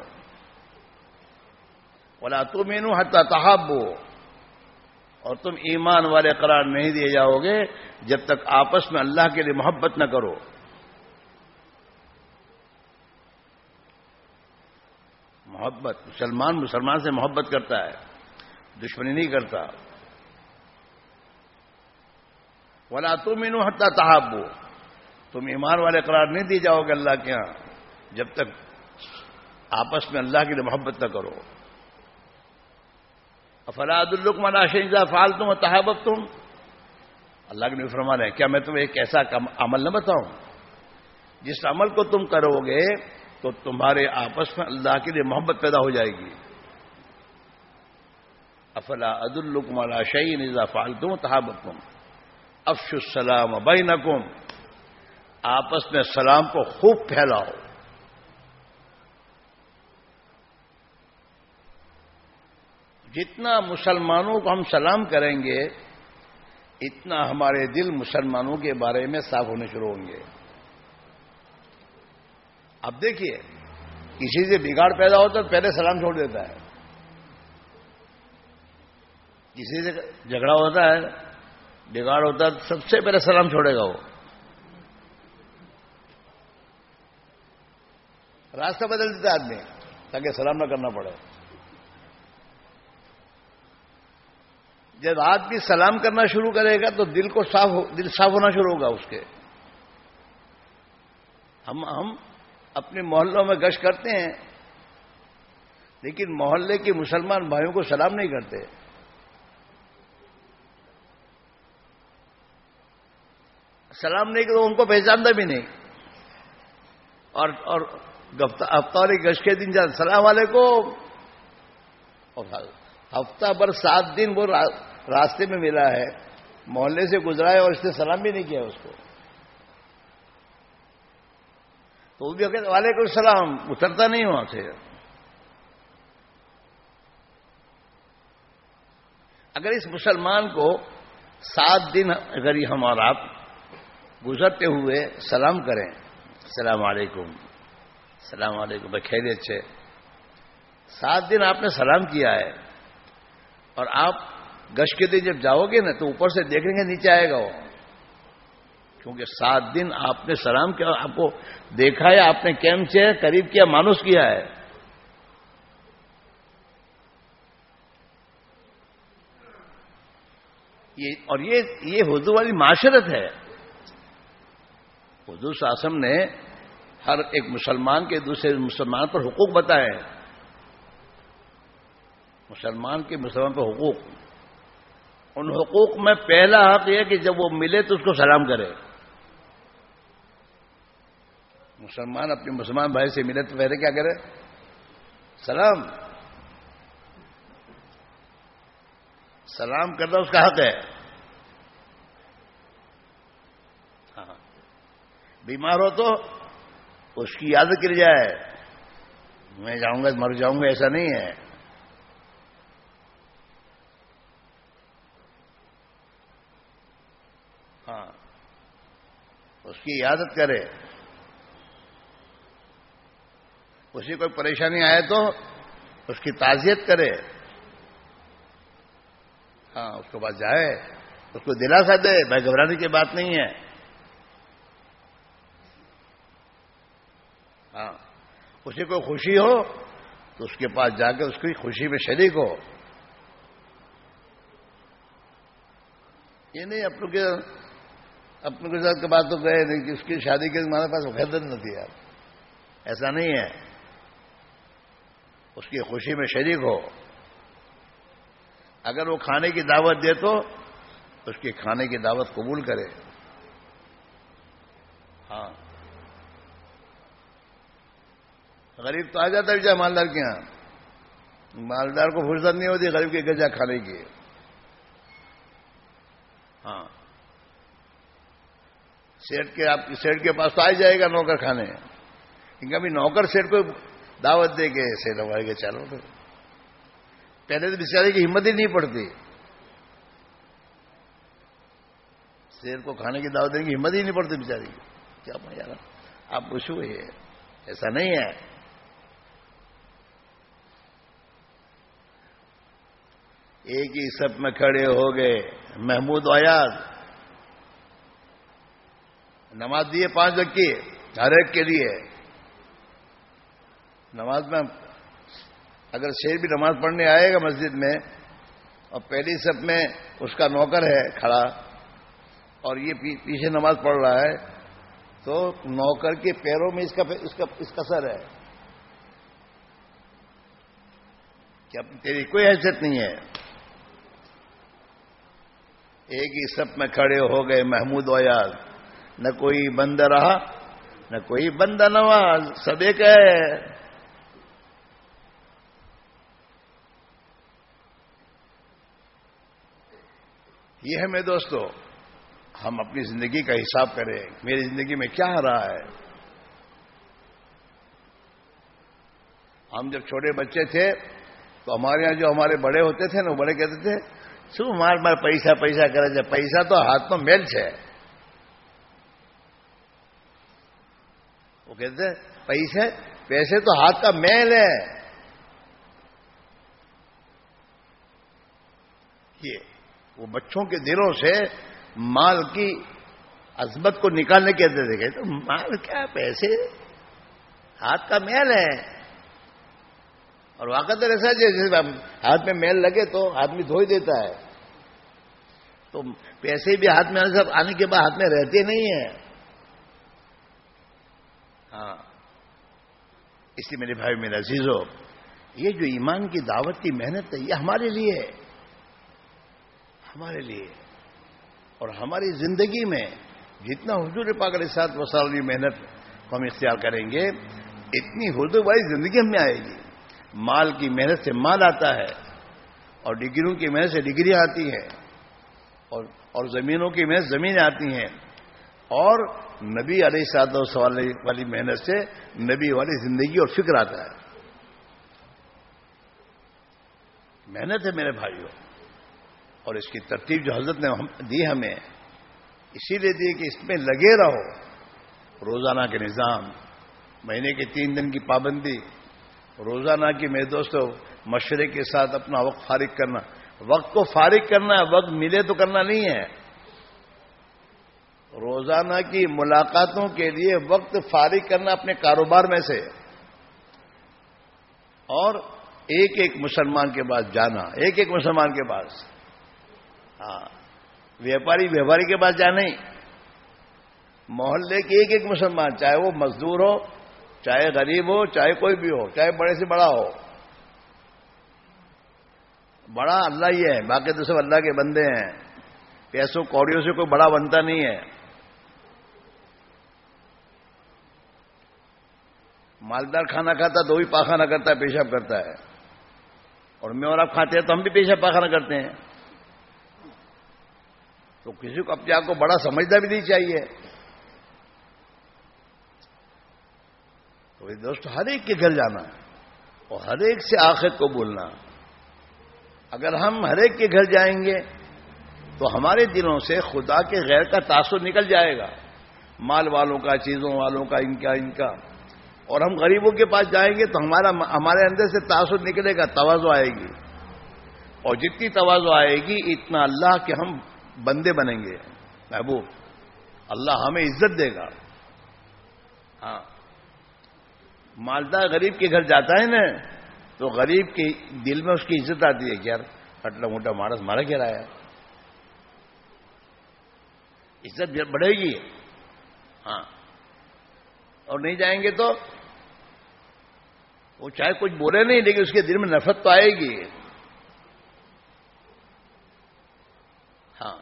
ولا تؤمنوا حتی تحابوا، اور تم ایمان والے قرار نہیں دیے جاؤ گے جب تک آپس میں اللہ کے لیے محبت نہ کرو. محبت، مسلمان سے محبت کرتا ہے، دشمنی نہیں کرتا. ولا تؤمنوا حتی تحابوا، تم ایمان والے قرار نہیں دیے جاؤ گے اللہ کے ہاں جب تک آپس میں اللہ کے لیے محبت نہ کرو. افلا ادلکم علی شیء اذا فعلتم وتحاببتم، اللہ کے نبی فرما رہے ہیں کیا میں تمہیں ایک ایسا عمل نہ بتاؤں جس عمل کو تم کرو گے تو تمہارے آپس میں اللہ کے لیے محبت پیدا ہو جائے گی. افلا ادلکم علی شیء اذا فعلتم وتحاببتم افشوا السلام بینکم، آپس میں سلام کو خوب پھیلاؤ. جتنا مسلمانوں کو ہم سلام کریں گے اتنا ہمارے دل مسلمانوں کے بارے میں صاف ہونے شروع ہوں گے. اب دیکھیے کسی سے بگاڑ پیدا ہوتا ہے تو پہلے سلام چھوڑ دیتا ہے. کسی سے جھگڑا ہوتا ہے، بگاڑ ہوتا ہے، سب سے پہلے سلام چھوڑے گا. وہ راستہ بدل دیتا ہے آدمی تاکہ سلام نہ کرنا پڑے. جب آدمی سلام کرنا شروع کرے گا تو دل صاف ہونا شروع ہوگا اس کے. ہم اپنے محلوں میں گشت کرتے ہیں لیکن محلے کے مسلمان بھائیوں کو سلام نہیں کرتے. سلام نہیں کرو، ان کو پہچانتا بھی نہیں. اور ہفتہ والی گشت کے دن جاتا السلام علیکم، اور ہفتہ بھر 7 دن وہ راستے میں ملا ہے، محلے سے گزرا ہے اور اس نے سلام بھی نہیں کیا اس کو، تو وہ بھی کہتے وعلیکم السلام، اترتا نہیں وہاں سے. اگر اس مسلمان کو 7 دن اگر ہم اور آپ گزرتے ہوئے سلام کریں، السلام علیکم، السلام علیکم، بخیریت سے، 7 دن آپ نے سلام کیا ہے، اور آپ گشت کے دن جب جاؤ گے نا تو اوپر سے دیکھیں گے نیچے آئے گا وہ، کیونکہ 7 دن آپ نے سلام کیا، آپ کو دیکھا ہے، آپ نے کیم سے قریب کیا، مانوس کیا ہے. اور یہ حضور والی معاشرت ہے. حضور صلی اللہ علیہ وسلم نے ہر ایک مسلمان کے دوسرے مسلمان پر حقوق بتائے. مسلمان کے مسلمان پر حقوق، ان حقوق میں پہلا حق یہ کہ جب وہ ملے تو اس کو سلام کرے. مسلمان اپنے مسلمان بھائی سے ملے تو پہلے کیا کرے؟ سلام. سلام کرنا اس کا حق ہے. ہاں، بیمار ہو تو اس کی یاد کر جائے، میں جاؤں گا مر جاؤں گا، ایسا نہیں ہے. ہاں، کی عیادت کرے، اسی کوئی پریشانی آئے تو اس کی تعزیت کرے، ہاں اس کے پاس جائے، اس کو دلاسا دے، بھائی گھبرانے کی بات نہیں ہے، ہاں اسے کوئی خوشی ہو تو اس کے پاس جا کے اس کی خوشی میں شریک ہو. یہ نہیں اپنے کے ساتھ کے بات تو گئے نہیں کہ اس کی شادی کے ہمارے پاس غیرت نہ تھی یار، ایسا نہیں ہے. اس کی خوشی میں شریک ہو. اگر وہ کھانے کی دعوت دے تو اس کی کھانے کی دعوت قبول کرے. ہاں غریب تو آ جاتا ہے بیچارہ مالدار کے یہاں، مالدار کو فرصت نہیں ہوتی غریب کی غذا کھانے کی. ہاں سیٹ کے پاس تو آ جائے گا نوکر کھانے، کیونکہ ابھی نوکر سیٹ کو دعوت دے کے سیٹ ہمارے کے چلو پھر. پہلے تو بیچارے کی ہمت ہی نہیں پڑتی، سیٹ کو کھانے کی دعوت دینے کی ہمت ہی نہیں پڑتی بیچاری کی. کیا یار آپ پوچھو، یہ ایسا نہیں ہے. ایک ہی سب میں کھڑے ہو گئے محمود ایاز، نماز دیے 5 وقت کی ہر ایک کے لیے. نماز میں اگر شیر بھی نماز پڑھنے آئے گا مسجد میں اور پہلی سب میں اس کا نوکر ہے کھڑا اور یہ پیچھے نماز پڑھ رہا ہے تو نوکر کے پیروں میں اس کا سر ہے. کیا تیری کوئی حیثیت نہیں ہے. ایک ہی سب میں کھڑے ہو گئے محمود ایاز، نہ کوئی بندہ رہا نہ کوئی بندہ نواز، سب ایک ہے. یہ ہے میرے دوستو، ہم اپنی زندگی کا حساب کریں، میری زندگی میں کیا ہو رہا ہے. ہم جب چھوٹے بچے تھے تو ہمارے یہاں جو ہمارے بڑے ہوتے تھے نا، وہ بڑے کہتے تھے سو مار پیسہ کرے جائے، پیسہ تو ہاتھ میں میل ہے. وہ کہتے پیسے تو ہاتھ کا میل ہے. یہ وہ بچوں کے دلوں سے مال کی عظمت کو نکالنے کے اندر دیکھے تو مال کیا، پیسے ہاتھ کا میل ہے. اور واقعات ایسا جیسے ہاتھ میں میل لگے تو آدمی دھو ہی دیتا ہے، تو پیسے بھی ہاتھ میں آنے کے بعد ہاتھ میں رہتے نہیں ہیں. ہاں اس لیے میرے بھائی میرے عزیزو، یہ جو ایمان کی دعوت کی محنت ہے یہ ہمارے لیے ہے، ہمارے لیے. اور ہماری زندگی میں جتنا حضور پاک علیہ الصلوۃ والسلام کی محنت کو ہم اختیار کریں گے، اتنی حضور والی زندگی ہم میں آئے گی. مال کی محنت سے مال آتا ہے، اور ڈگریوں کی محنت سے ڈگریاں آتی ہیں، اور زمینوں کی محنت زمینیں آتی ہیں، اور نبی علیہ الصلوۃ والسلام والی محنت سے نبی والی زندگی اور فکر آتا ہے. محنت ہے میرے بھائیوں، اور اس کی ترتیب جو حضرت نے دی ہمیں اسی لیے دی کہ اس میں لگے رہو. روزانہ کے نظام، مہینے کے 3 دن کی پابندی، روزانہ کی میرے دوستوں مشورے کے ساتھ اپنا وقت فارغ کرنا. وقت کو فارغ کرنا ہے، وقت ملے تو کرنا نہیں ہے. روزانہ کی ملاقاتوں کے لیے وقت فارغ کرنا اپنے کاروبار میں سے، اور ایک مسلمان کے پاس جانا، ایک مسلمان کے پاس. ہاں ویپاری کے پاس جانا نہیں، محلے کے ایک مسلمان، چاہے وہ مزدور ہو، چاہے غریب ہو، چاہے کوئی بھی ہو، چاہے بڑے سے بڑا ہو. بڑا اللہ ہی ہے، باقی تو سب اللہ کے بندے ہیں. پیسوں کوڑیوں سے کوئی بڑا بنتا نہیں ہے. مالدار کھانا کھاتا تو وہی پاخانہ کرتا ہے، پیشاب کرتا ہے، اور میں اور آپ کھاتے ہیں تو ہم بھی پیشاب پاخانہ کرتے ہیں. تو کسی کو اپنے آپ کو بڑا سمجھنا بھی نہیں چاہیے. تو دوست ہر ایک کے گھر جانا اور ہر ایک سے آخرت کو بولنا. اگر ہم ہر ایک کے گھر جائیں گے تو ہمارے دلوں سے خدا کے غیر کا تاثر نکل جائے گا. مال والوں کا، چیزوں والوں کا، ان کا. اور ہم غریبوں کے پاس جائیں گے تو ہمارے اندر سے تعصب نکلے گا، تواضع آئے گی. اور جتنی تواضع آئے گی اتنا اللہ کے ہم بندے بنیں گے. محبوب اللہ ہمیں عزت دے گا. ہاں، مالدار غریب کے گھر جاتا ہے نا تو غریب کے دل میں اس کی عزت آتی ہے کہ یار ہٹلا موٹا مارس مارا کیا رہا ہے. عزت بڑھے گی. ہاں، اور نہیں جائیں گے تو وہ چاہے کچھ بولے نہیں لیکن اس کے دل میں نفرت تو آئے گی. ہاں،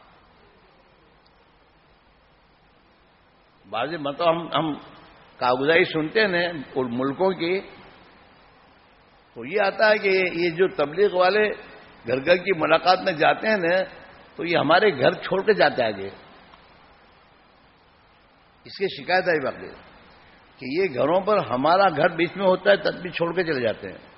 بعض مطلب ہم کاغذائی سنتے ہیں ملکوں کی تو یہ آتا ہے کہ یہ جو تبلیغ والے گھر گھر کی ملاقات میں جاتے ہیں نا تو یہ ہمارے گھر چھوڑ کے جاتے ہیں آگے. اس کی شکایت آئی باقی کہ یہ گھروں پر ہمارا گھر بیچ میں ہوتا ہے تب بھی چھوڑ کے چلے جاتے ہیں.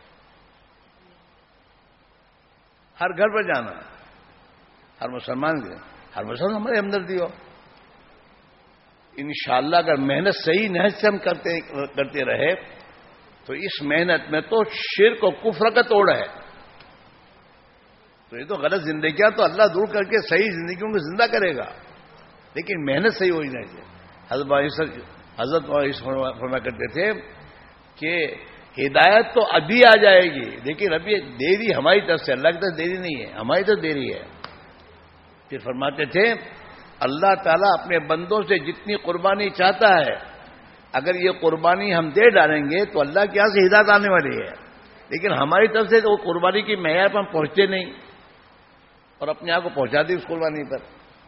ہر گھر پر جانا، ہر مسلمان ہمارے ہمدردی ہو. انشاءاللہ اگر محنت صحیح نہج سے ہم کرتے رہے تو اس محنت میں تو شرک و کفر کا توڑ ہے. تو یہ تو غلط زندگیاں تو اللہ دور کر کے صحیح زندگیوں کو زندہ کرے گا، لیکن محنت صحیح ہوئی نہیں ہے. حضرت فرمایا کرتے تھے کہ ہدایت تو ابھی آ جائے گی لیکن ابھی دیری ہماری طرف سے، اللہ کی طرف دیری نہیں ہے، ہماری طرف دیری ہے. پھر فرماتے تھے اللہ تعالیٰ اپنے بندوں سے جتنی قربانی چاہتا ہے اگر یہ قربانی ہم دے ڈالیں گے تو اللہ کے یہاں سے ہدایت آنے والی ہے، لیکن ہماری طرف سے وہ قربانی کی معیار پر ہم پہنچتے نہیں اور اپنے آپ کو پہنچا دی اس قربانی پر.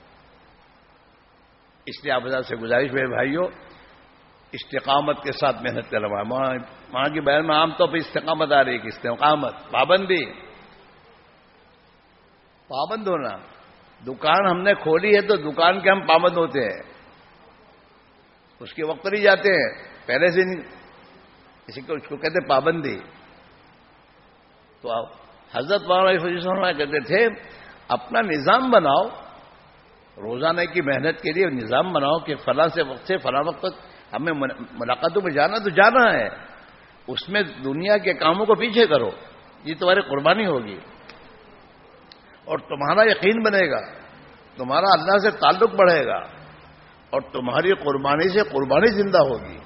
اس لیے آپ حضرات سے گزارش ہے بھائیوں، استقامت کے ساتھ محنت کرنا. وہاں کی بیان میں عام طور پہ استقامت آ رہی ہے کہ استقامت، پابند ہونا. دکان ہم نے کھولی ہے تو دکان کے ہم پابند ہوتے ہیں، اس کے وقت نہیں جاتے ہیں پہلے سے نہیں. اس کو کہتے ہیں پابندی. تو حضرت مولانا کہتے تھے اپنا نظام بناؤ، روزانہ کی محنت کے لیے نظام بناؤ کہ فلاں سے وقت سے فلاں وقت تک ہمیں ملاقاتوں میں جانا تو جانا ہے، اس میں دنیا کے کاموں کو پیچھے کرو، یہ تمہاری قربانی ہوگی اور تمہارا یقین بنے گا، تمہارا اللہ سے تعلق بڑھے گا اور تمہاری قربانی سے قربانی زندہ ہوگی.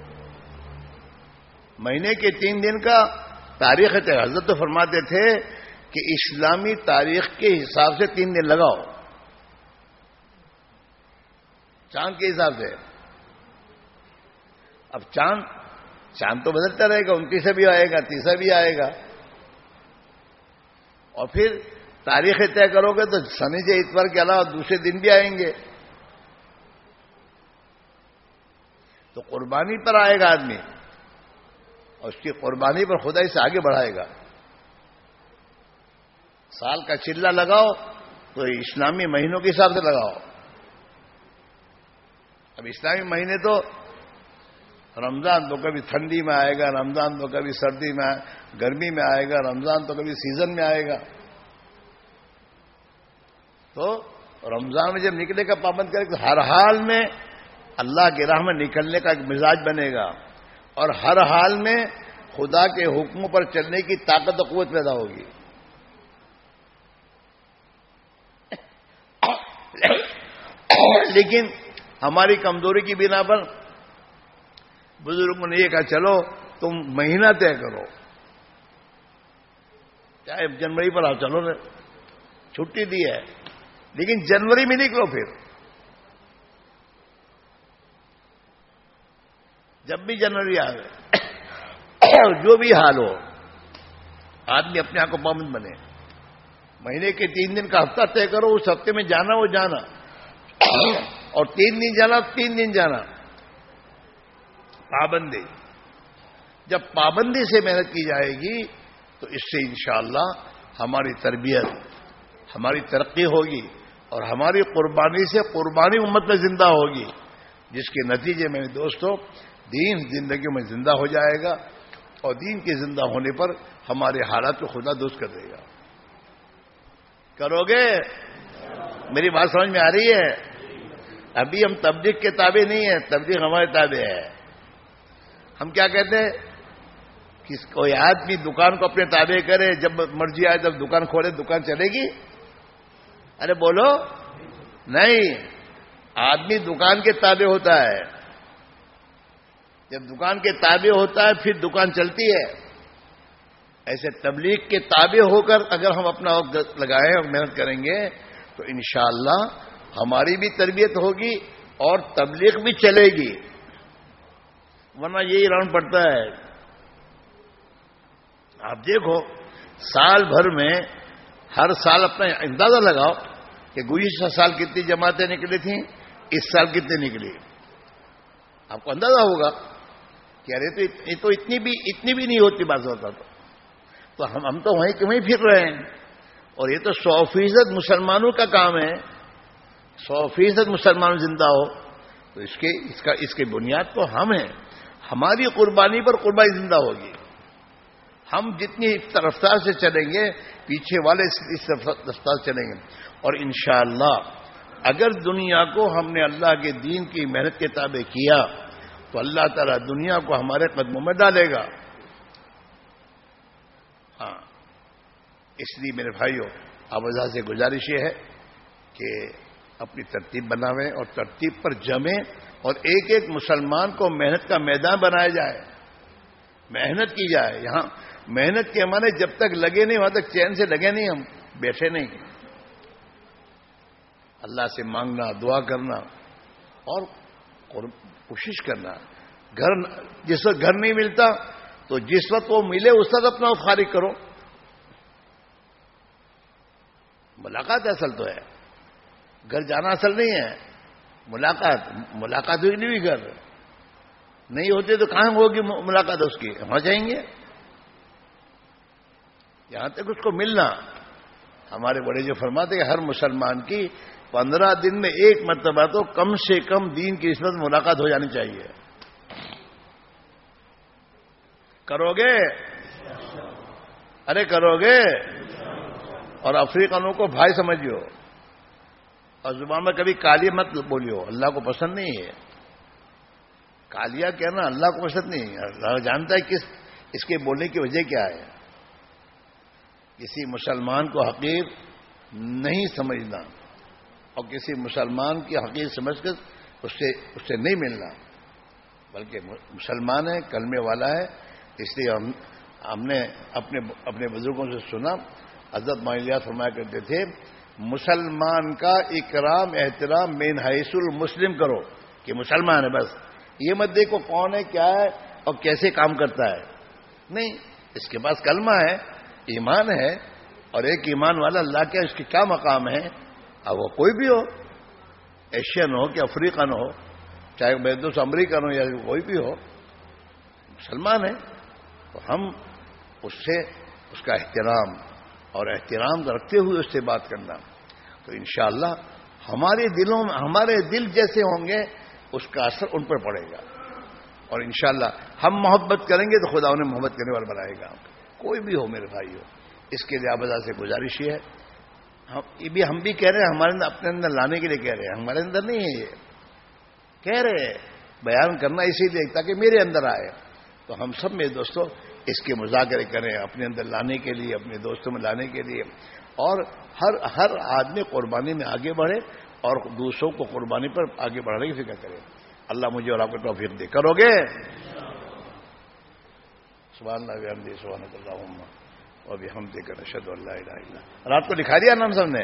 مہینے کے 3 دن کا تاریخ ہے. حضرت تو فرماتے تھے کہ اسلامی تاریخ کے حساب سے 3 دن لگاؤ، چاند کے حساب سے. اب چاند تو بدلتا رہے گا، 29 بھی آئے گا، 30 بھی آئے گا، اور پھر تاریخ طے کرو گے تو سنیچر اتوار کے علاوہ دوسرے دن بھی آئیں گے. تو قربانی پر آئے گا آدمی اور اس کی قربانی پر خدا اسے آگے بڑھائے گا. سال کا چلہ لگاؤ تو اسلامی مہینوں کے حساب سے لگاؤ. اب اسلامی مہینے تو رمضان تو کبھی ٹھنڈی میں آئے گا، رمضان تو کبھی سردی میں گرمی میں آئے گا، رمضان تو کبھی سیزن میں آئے گا. تو رمضان میں جب نکلے کا پابند کرے تو ہر حال میں اللہ کی راہ میں نکلنے کا ایک مزاج بنے گا اور ہر حال میں خدا کے حکموں پر چلنے کی طاقت و قوت پیدا ہوگی. لیکن ہماری کمزوری کی بنا پر بزرگوں نے یہ کہا چلو تم مہینہ طے کرو، چاہے جنوری پر آؤ، چلو چھٹی دی ہے لیکن جنوری میں نکلو. پھر جب بھی جنوری آ گئے جو بھی حال ہو آدمی اپنے آپ کو پابند بنے. مہینے کے 3 دن کا ہفتہ طے کرو، اس ہفتے میں جانا وہ جانا اور 3 دن جانا 3 دن جانا. پابندی، جب پابندی سے محنت کی جائے گی تو اس سے انشاءاللہ ہماری تربیت، ہماری ترقی ہوگی اور ہماری قربانی سے قربانی امت میں زندہ ہوگی، جس کے نتیجے میں دوستوں دین زندگیوں میں زندہ ہو جائے گا اور دین کے زندہ ہونے پر ہمارے حالات کو خدا درست کر دے گا. کرو گے؟ میری بات سمجھ میں آ رہی ہے؟ ابھی ہم تبلیغ کے تابع نہیں ہیں، تبلیغ ہمارے تابع ہے. ہم کیا کہتے ہیں کہ کوئی آدمی دکان کو اپنے تابع کرے، جب مرضی آئے جب دکان کھولے دکان چلے گی؟ ارے بولو نہیں، آدمی دکان کے تابع ہوتا ہے. جب دکان کے تابع ہوتا ہے پھر دکان چلتی ہے. ایسے تبلیغ کے تابع ہو کر اگر ہم اپنا وقت لگائیں اور محنت کریں گے تو انشاءاللہ ہماری بھی تربیت ہوگی اور تبلیغ بھی چلے گی. ورنہ یہی راؤنڈ پڑتا ہے. آپ دیکھو سال بھر میں ہر سال اپنا اندازہ لگاؤ کہ گزشتہ سال کتنی جماعتیں نکلی تھیں، اس سال کتنے نکلی. آپ کو اندازہ ہوگا کہ ارے یہ تو اتنی بھی نہیں ہوتی بات ہوتا. تو ہم تو وہیں کہ وہیں پھر رہے ہیں. اور یہ تو 100% مسلمانوں کا کام ہے. 100% مسلمان زندہ ہو تو اس کی بنیاد تو ہم ہیں. ہماری قربانی پر قربانی زندہ ہوگی. ہم جتنی رفتار سے چلیں گے پیچھے والے اس رفتار سے چلیں گے. اور انشاءاللہ اگر دنیا کو ہم نے اللہ کے دین کی محنت کے تابع کیا تو اللہ تعالیٰ دنیا کو ہمارے قدموں میں ڈالے گا. ہاں، اس لیے میرے بھائیوں آوازہ سے گزارش یہ ہے کہ اپنی ترتیب بناویں اور ترتیب پر جمیں اور ایک ایک مسلمان کو محنت کا میدان بنایا جائے. محنت کی جائے. یہاں محنت کے معنی جب تک لگے نہیں وہاں تک چین سے لگے نہیں، ہم بیٹھے نہیں. اللہ سے مانگنا، دعا کرنا اور کوشش کرنا. جس وقت گھر نہیں ملتا تو جس وقت وہ ملے اس وقت اپنا فارغ کرو. ملاقات اصل تو ہے، گھر جانا اصل نہیں ہے. ملاقات ہوئی نہیں ہوئی، گھر نہیں ہوتے تو کہاں ہوگی ملاقات اس کی؟ وہاں جائیں گے. یہاں تک اس کو ملنا. ہمارے بڑے جو فرماتے ہیں ہر مسلمان کی 15 دن میں ایک مرتبہ تو کم سے کم دین کی نسبت ملاقات ہو جانی چاہیے. کرو گے؟ ارے کرو گے؟ اور افریقنوں کو بھائی سمجھو اور زبان میں کبھی کالی مت بولیو. اللہ کو پسند نہیں ہے کالیا کہنا. اللہ کو پسند نہیں ہے. اللہ جانتا ہے اس کے بولنے کی وجہ کیا ہے. کسی مسلمان کو حقیر نہیں سمجھنا اور کسی مسلمان کی حقیر سمجھ کر اس سے نہیں ملنا، بلکہ مسلمان ہے، کلمے والا ہے. اس لیے ہم نے اپنے بزرگوں سے سنا، حضرت معلیات فرمایا کرتے تھے مسلمان کا اکرام احترام من حیث المسلم کرو کہ مسلمان ہے. بس یہ مت دیکھو کون ہے، کیا ہے اور کیسے کام کرتا ہے. نہیں، اس کے پاس کلمہ ہے، ایمان ہے، اور ایک ایمان والا اللہ کیا اس کے کیا مقام ہے. اب وہ کوئی بھی ہو، ایشین ہو کہ افریقن ہو، چاہے بیدوس امریکن ہو یا کوئی بھی ہو، مسلمان ہے. تو ہم اس کا احترام اور احترام رکھتے ہوئے اس سے بات کرنا. تو انشاءاللہ ہمارے دل جیسے ہوں گے اس کا اثر ان پر پڑے گا. اور انشاءاللہ ہم محبت کریں گے تو خدا انہیں محبت کرنے والا بنائے گا. کوئی بھی ہو میرے بھائی ہو. اس کے لیے آبادہ سے گزارش یہ ہے، ہم بھی کہہ رہے ہیں ہمارے اندر اپنے اندر لانے کے لیے کہہ رہے ہیں. ہمارے اندر نہیں ہے، یہ کہہ رہے ہیں بیان کرنا اسی لیے تاکہ میرے اندر آئے. تو ہم سب میرے دوستوں اس کے مذاکرے کریں اپنے اندر لانے کے لیے، اپنے دوستوں میں لانے کے لیے. اور ہر آدمی قربانی میں آگے بڑھے اور دوسروں کو قربانی پر آگے بڑھانے کی فکر کرے. اللہ مجھے اور آپ کو توفیق دے. کرو گے؟ سبحان اللہ وبحمدہ سبحانک اللہم وبحمدک نشہد ان لا الہ الا انت. رات کو لکھا دیا نام سب نے؟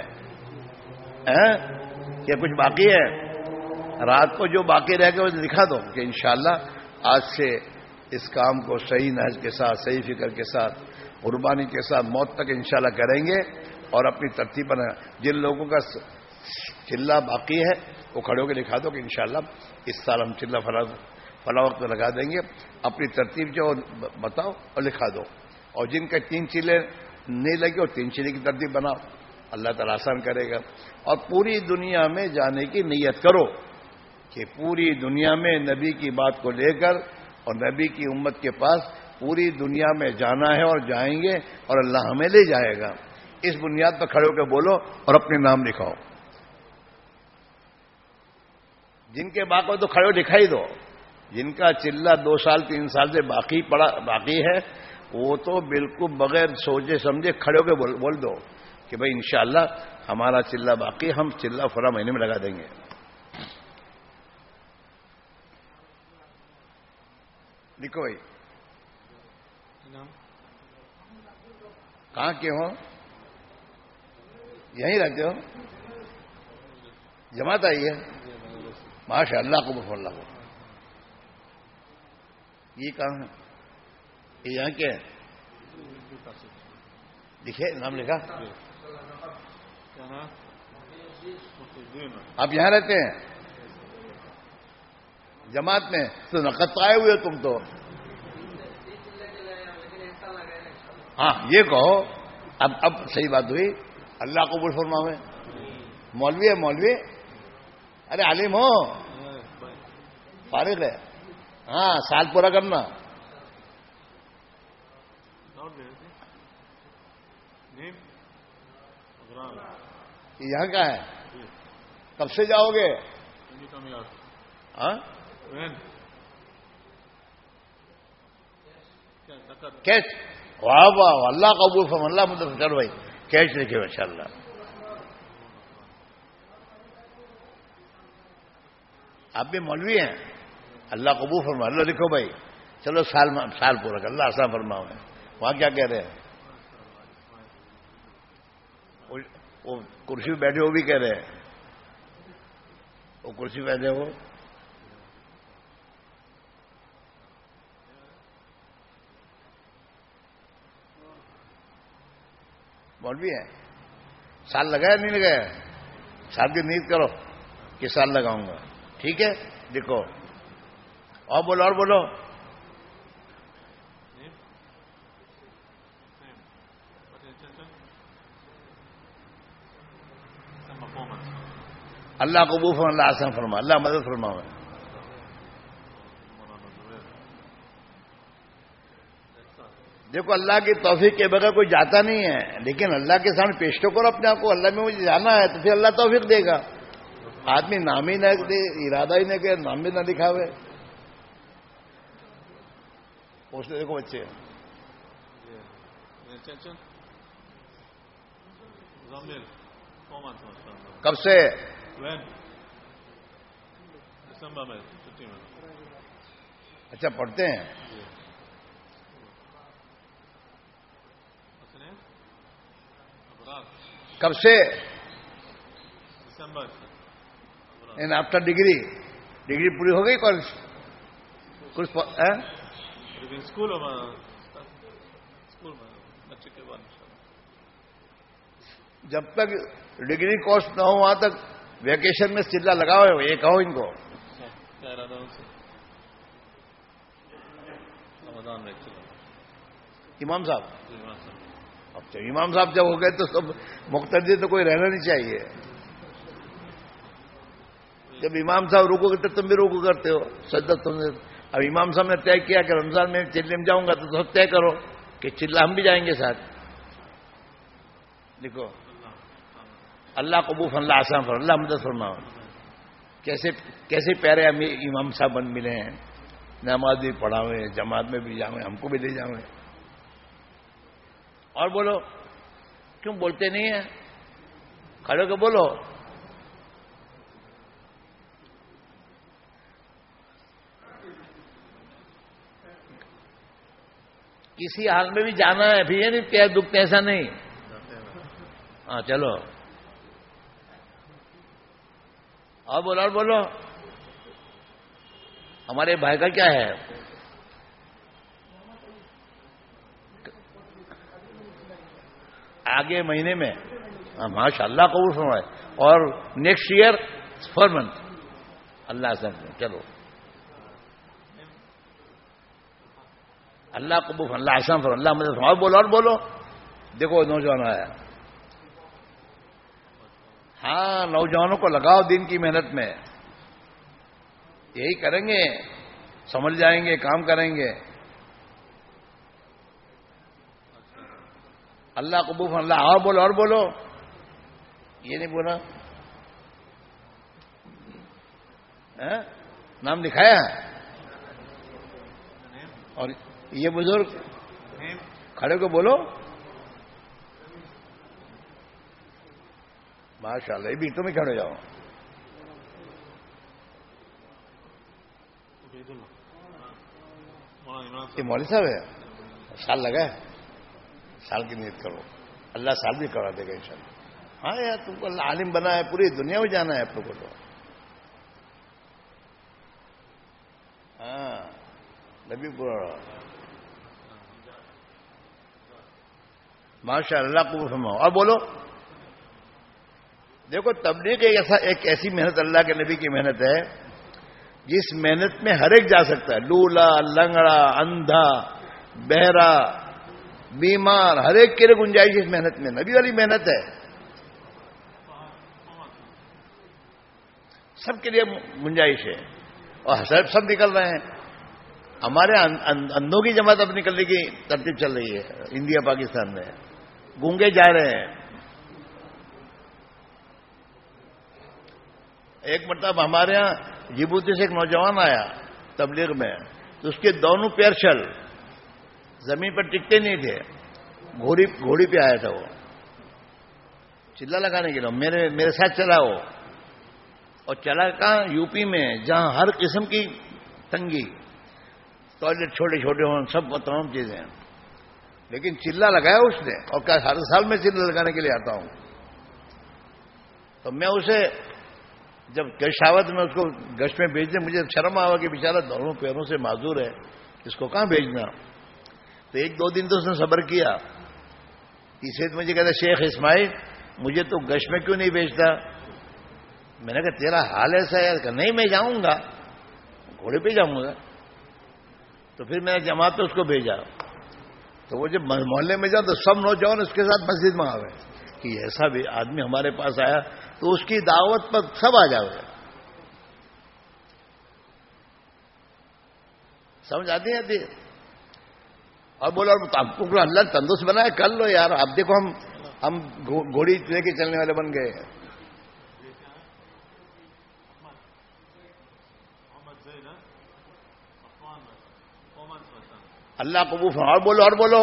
کیا کچھ باقی ہے؟ رات کو جو باقی رہ گئے وہ لکھا دو کہ انشاءاللہ آج سے اس کام کو صحیح نہج کے ساتھ، صحیح فکر کے ساتھ، قربانی کے ساتھ موت تک انشاءاللہ کریں گے. اور اپنی ترتیب بنا. جن لوگوں کا چلہ باقی ہے وہ کھڑے ہو کے لکھا دو کہ انشاءاللہ اس سال ہم چلہ فلاں وقت لگا دیں گے. اپنی ترتیب جو بتاؤ اور لکھا دو. اور جن کا 3 چلے نہیں لگے اور 3 چلے کی ترتیب بناؤ. اللہ تعالیٰ آسان کرے گا. اور پوری دنیا میں جانے کی نیت کرو کہ پوری دنیا میں نبی کی بات کو لے کر اور نبی کی امت کے پاس پوری دنیا میں جانا ہے اور جائیں گے اور اللہ ہمیں لے جائے گا. اس بنیاد پر کھڑے ہو کے بولو اور اپنے نام لکھاؤ. جن کے باقی تو کھڑے دکھائی دو، جن کا چلہ 2 سال 3 سال سے باقی ہے، وہ تو بالکل بغیر سوچے سمجھے کھڑے ہو کے بول دو کہ بھائی انشاءاللہ ہمارا چلہ باقی، ہم چلہ فلاں مہینے میں لگا دیں گے. لکھو بھائی. کہاں کے ہو؟ یہیں رہتے ہو؟ جماعت آئی ہے؟ ماشاء اللہ قبول اللہ کو. یہ کہاں ہے؟ یہ یہاں کے لکھے نام لکھا؟ آپ یہاں رہتے ہیں جماعت میں؟ تو نقد آئے ہوئے تم تو. ہاں یہ کہو اب صحیح بات ہوئی. اللہ قبول فرماوے. مولوی ہے مولوی؟ ارے عالم ہو؟ فارغ ہے؟ ہاں سال پورا کرنا. یہاں کا ہے؟ کب سے جاؤ گے؟ ہاں کیش. واہ واہ اللہ قبول فرما. اللہ مطلب چلو بھائی کیش لکھے ماشاء اللہ. آپ بھی مولوی ہیں؟ اللہ قبول فرما. اللہ لکھو بھائی. چلو سال پورا کر. اللہ آسان فرماؤ. وہاں کیا کہہ رہے ہیں؟ وہ کرسی پہ بیٹھے وہ بھی کہہ رہے ہیں. وہ کرسی پہ بیٹھے ہو مولوی ہیں. سال لگایا نہیں لگایا؟ سال کی نیت کرو کہ سال لگاؤں گا. ٹھیک ہے دیکھو. اور بولو اور بولو. اللہ قبول فرما. اللہ آسان فرما. اللہ مدد فرماؤ. دیکھو اللہ کی توفیق کے بغیر کوئی جاتا نہیں ہے، لیکن اللہ کے سامنے پیش تو کرو اپنے آپ کو. اللہ میں مجھے جانا ہے تو پھر اللہ توفیق دے گا. آدمی نام ہی نہ دے، ارادہ ہی نہ کہ نام بھی نہ دکھاوے. پوچھتے دیکھو بچے کب سے؟ دسمبر میں چھٹی میں. اچھا پڑھتے ہیں. کب سے؟ دسمبر. اینڈ آفٹر ڈگری پوری ہو گئی کالج کچھ اسکول میں بچے کے بعد جب تک ڈگری کورس نہ ہو وہاں تک ویکیشن میں چلہ لگاؤ. یہ کہو ان کو. کیا ارادہ ان سے رمضان میں امام صاحب. اچھا امام صاحب جب ہو گئے تو سب مقتدی تو کوئی رہنا نہیں چاہیے. جب امام صاحب رکو کرتے تم بھی رکو کرتے ہو. سجدہ تم نے. اب امام صاحب نے طے کیا کہ رمضان میں چلے میں جاؤں گا تو سب طے کرو کہ چلہ ہم بھی جائیں گے ساتھ. دیکھو اللہ قبول اللہ آسان فرما. اللہ مدد فرماؤ. کیسے پیارے امام صاحب بن ملے ہیں. نماز بھی پڑھاوے، جماعت میں بھی جاؤں، ہم کو بھی لے جاؤں. اور بولو. کیوں بولتے نہیں ہیں؟ کھڑے ہو کے بولو. کسی حال میں بھی جانا ہے بھی. یہ نہیں پیر دکھتے ایسا نہیں. ہاں چلو اور بولو اور بولو. ہمارے بھائی کا کیا ہے؟ آگے مہینے میں. ماشاء اللہ قبول فرمائے. اور نیکسٹ ایئر 4 منتھ. اللہ سے چلو اللہ قبول اللہ آسان فرمائے. اللہ مدد فرمائے. اور بولو اور بولو. دیکھو نوجوان آیا. ہاں نوجوانوں کو لگاؤ دین کی محنت میں. یہی کریں گے سمجھ جائیں گے کام کریں گے. اللہ قبول اللہ. اور بولو اور بولو. یہ نہیں بولا. نام لکھایا ہے؟ اور یہ بزرگ کھڑے کو بولو ماشاء اللہ. یہ بھی تم ہی کھڑے جاؤ. یہ مولوی صاحب ہے. سال لگا ہے. سال کی نیت کرو, اللہ سال بھی کرا دے گا انشاءاللہ. ہاں یار تم کو اللہ عالم بنا ہے, پوری دنیا میں جانا ہے آپ لوگوں کو. ہاں نبی پورا ماشاء اللہ کو فرماؤ. اور بولو دیکھو تبلیغ ایک ایسی محنت اللہ کے نبی کی محنت ہے جس محنت میں ہر ایک جا سکتا ہے. لولا, لنگڑا, اندھا, بہرا, بیمار, ہر ایک کے لیے گنجائش اس محنت میں. نبی والی محنت ہے, سب کے لیے گنجائش ہے. اور سب نکل رہے ہیں. ہمارے اندھوں کی جماعت اب نکلنے کی ترتیب چل رہی ہے انڈیا پاکستان میں. گونگے جا رہے ہیں. ایک مرتبہ ہمارے ہاں جبوتی سے ایک نوجوان آیا تبلیغ میں, تو اس کے دونوں پیر چل زمین پر ٹکتے نہیں تھے. گھوڑی پہ آیا تھا وہ چلا لگانے کے لیے. میرے ساتھ چلا وہ, اور چلا کہاں یو پی میں جہاں ہر قسم کی تنگی, ٹوائلٹ چھوٹے چھوٹے ہوں, سب تمام چیزیں ہیں. لیکن چلا لگایا اس نے, اور کیا ہر سال میں چلا لگانے کے لیے آتا ہوں. تو میں اسے جب گشاوت میں اس کو گشت میں بھیجنے, مجھے شرم آوا کہ بیچارہ دونوں پیروں سے معذور ہے, اس کو کہاں بھیجنا. تو ایک دو دن تو اس نے صبر کیا. تیسرے دن مجھے کہتا شیخ اسماعیل مجھے تو گشت میں کیوں نہیں بھیجتا. میں نے کہا تیرا حال ایسا ہے. کہ نہیں میں جاؤں گا, گھوڑے پہ جاؤں گا. تو پھر میں نے جماعت اس کو بھیجا. تو وہ جب محلے میں جاؤ تو سب نوجوان اس کے ساتھ مسجد میں آ گئے کہ ایسا بھی آدمی ہمارے پاس آیا, تو اس کی دعوت پر سب آ جاؤ گے. سمجھ آتی ہے. اور بولا آپ کو اللہ تندرست بنا ہے, کر لو یار. اب دیکھو ہم گھوڑی لے کے چلنے والے بن گئے. اللہ قبول فرمائے. اور بولو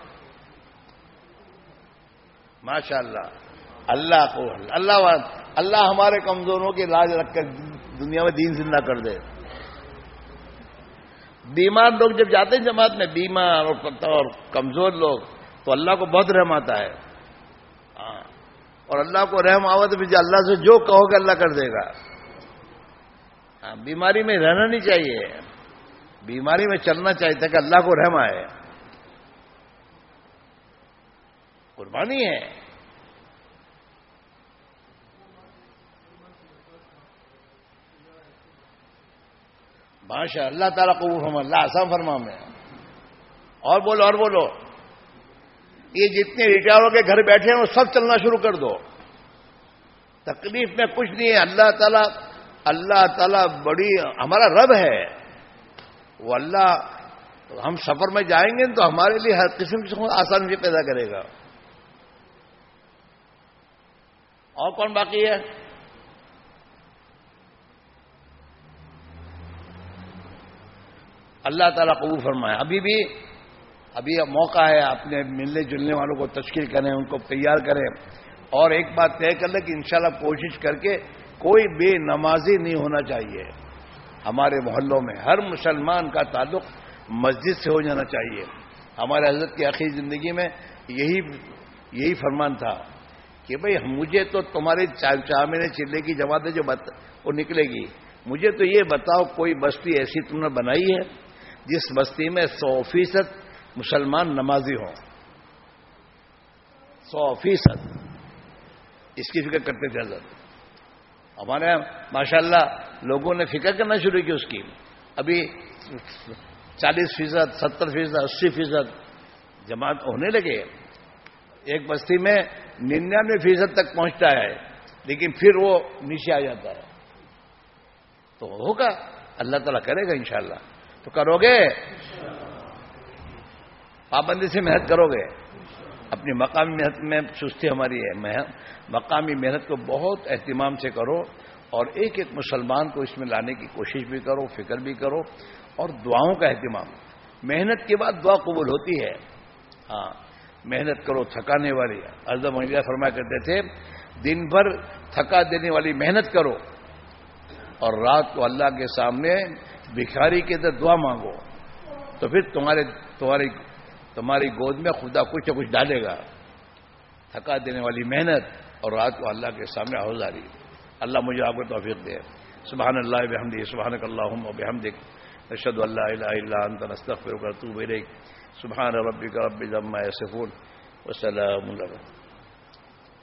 ماشاء اللہ. اللہ کو اللہ ہمارے کمزوروں کی لاج رکھ کر دنیا میں دین زندہ کر دے. بیمار لوگ جب جاتے ہیں جماعت میں, بیمار اور کمزور لوگ, تو اللہ کو بہت رحم آتا ہے. اور اللہ کو رحم آوا تو پھر اللہ سے جو کہو گے اللہ کر دے گا. بیماری میں رہنا نہیں چاہیے, بیماری میں چلنا چاہیے تاکہ اللہ کو رحم آئے. قربانی ہے. ماشاء اللہ تعالیٰ قبول فرما, اللہ آسان فرما میں. اور بولو یہ جتنے ریٹائر ہو کے گھر بیٹھے ہیں وہ سب چلنا شروع کر دو. تکلیف میں کچھ نہیں ہے. اللہ تعالیٰ بڑی ہمارا رب ہے. وہ اللہ ہم سفر میں جائیں گے تو ہمارے لیے ہر قسم کی آسانی پیدا کرے گا. اور کون باقی ہے؟ اللہ تعالیٰ قبول فرمائے. ابھی موقع ہے, اپنے ملنے جلنے والوں کو تشکیل کریں, ان کو تیار کریں. اور ایک بات طے کر لیں کہ انشاءاللہ کوشش کر کے کوئی بے نمازی نہیں ہونا چاہیے. ہمارے محلوں میں ہر مسلمان کا تعلق مسجد سے ہو جانا چاہیے. ہمارے حضرت کی آخری زندگی میں یہی فرمان تھا کہ بھئی مجھے تو تمہاری 4 مہینے چلے کی جماعت جو وہ نکلے گی, مجھے تو یہ بتاؤ کوئی بستی ایسی تم نے بنائی ہے جس بستی میں 100% مسلمان نمازی ہوں. 100% اس کی فکر کرتے تھے حضرت. ہمارے یہاں ماشاءاللہ لوگوں نے فکر کرنا شروع کی اس کی. ابھی 40%, 70%, 80% جماعت ہونے لگے. ایک بستی میں 99% تک پہنچتا ہے, لیکن پھر وہ نیچے آ جاتا ہے. تو ہوگا, اللہ تعالیٰ کرے گا انشاءاللہ. تو کرو گے, پابندی سے محنت کرو گے. اپنی مقامی محنت میں سستی ہماری ہے. مقامی محنت کو بہت اہتمام سے کرو, اور ایک ایک مسلمان کو اس میں لانے کی کوشش بھی کرو، فکر بھی کرو، اور دعاؤں کا اہتمام. محنت کے بعد دعا قبول ہوتی ہے. ہاں، محنت کرو تھکانے والی. حضرت محمد فرمایا کرتے تھے دن بھر تھکا دینے والی محنت کرو اور رات کو اللہ کے سامنے بھکاری کے اندر دعا مانگو، تو پھر تمہاری گود میں خدا کچھ نہ کچھ ڈالے گا. تھکا دینے والی محنت اور رات کو اللہ کے سامنے آہوزاری. اللہ مجھے آپ کو توفیق دے. سبحان اللہ بحمدہ، سبحانک اللہم وبحمدک، نشہد ان لا الہ الا انت، نستغفرک ونتوب الیک. سبحان ربک رب العزۃ عما یصفون وسلام علی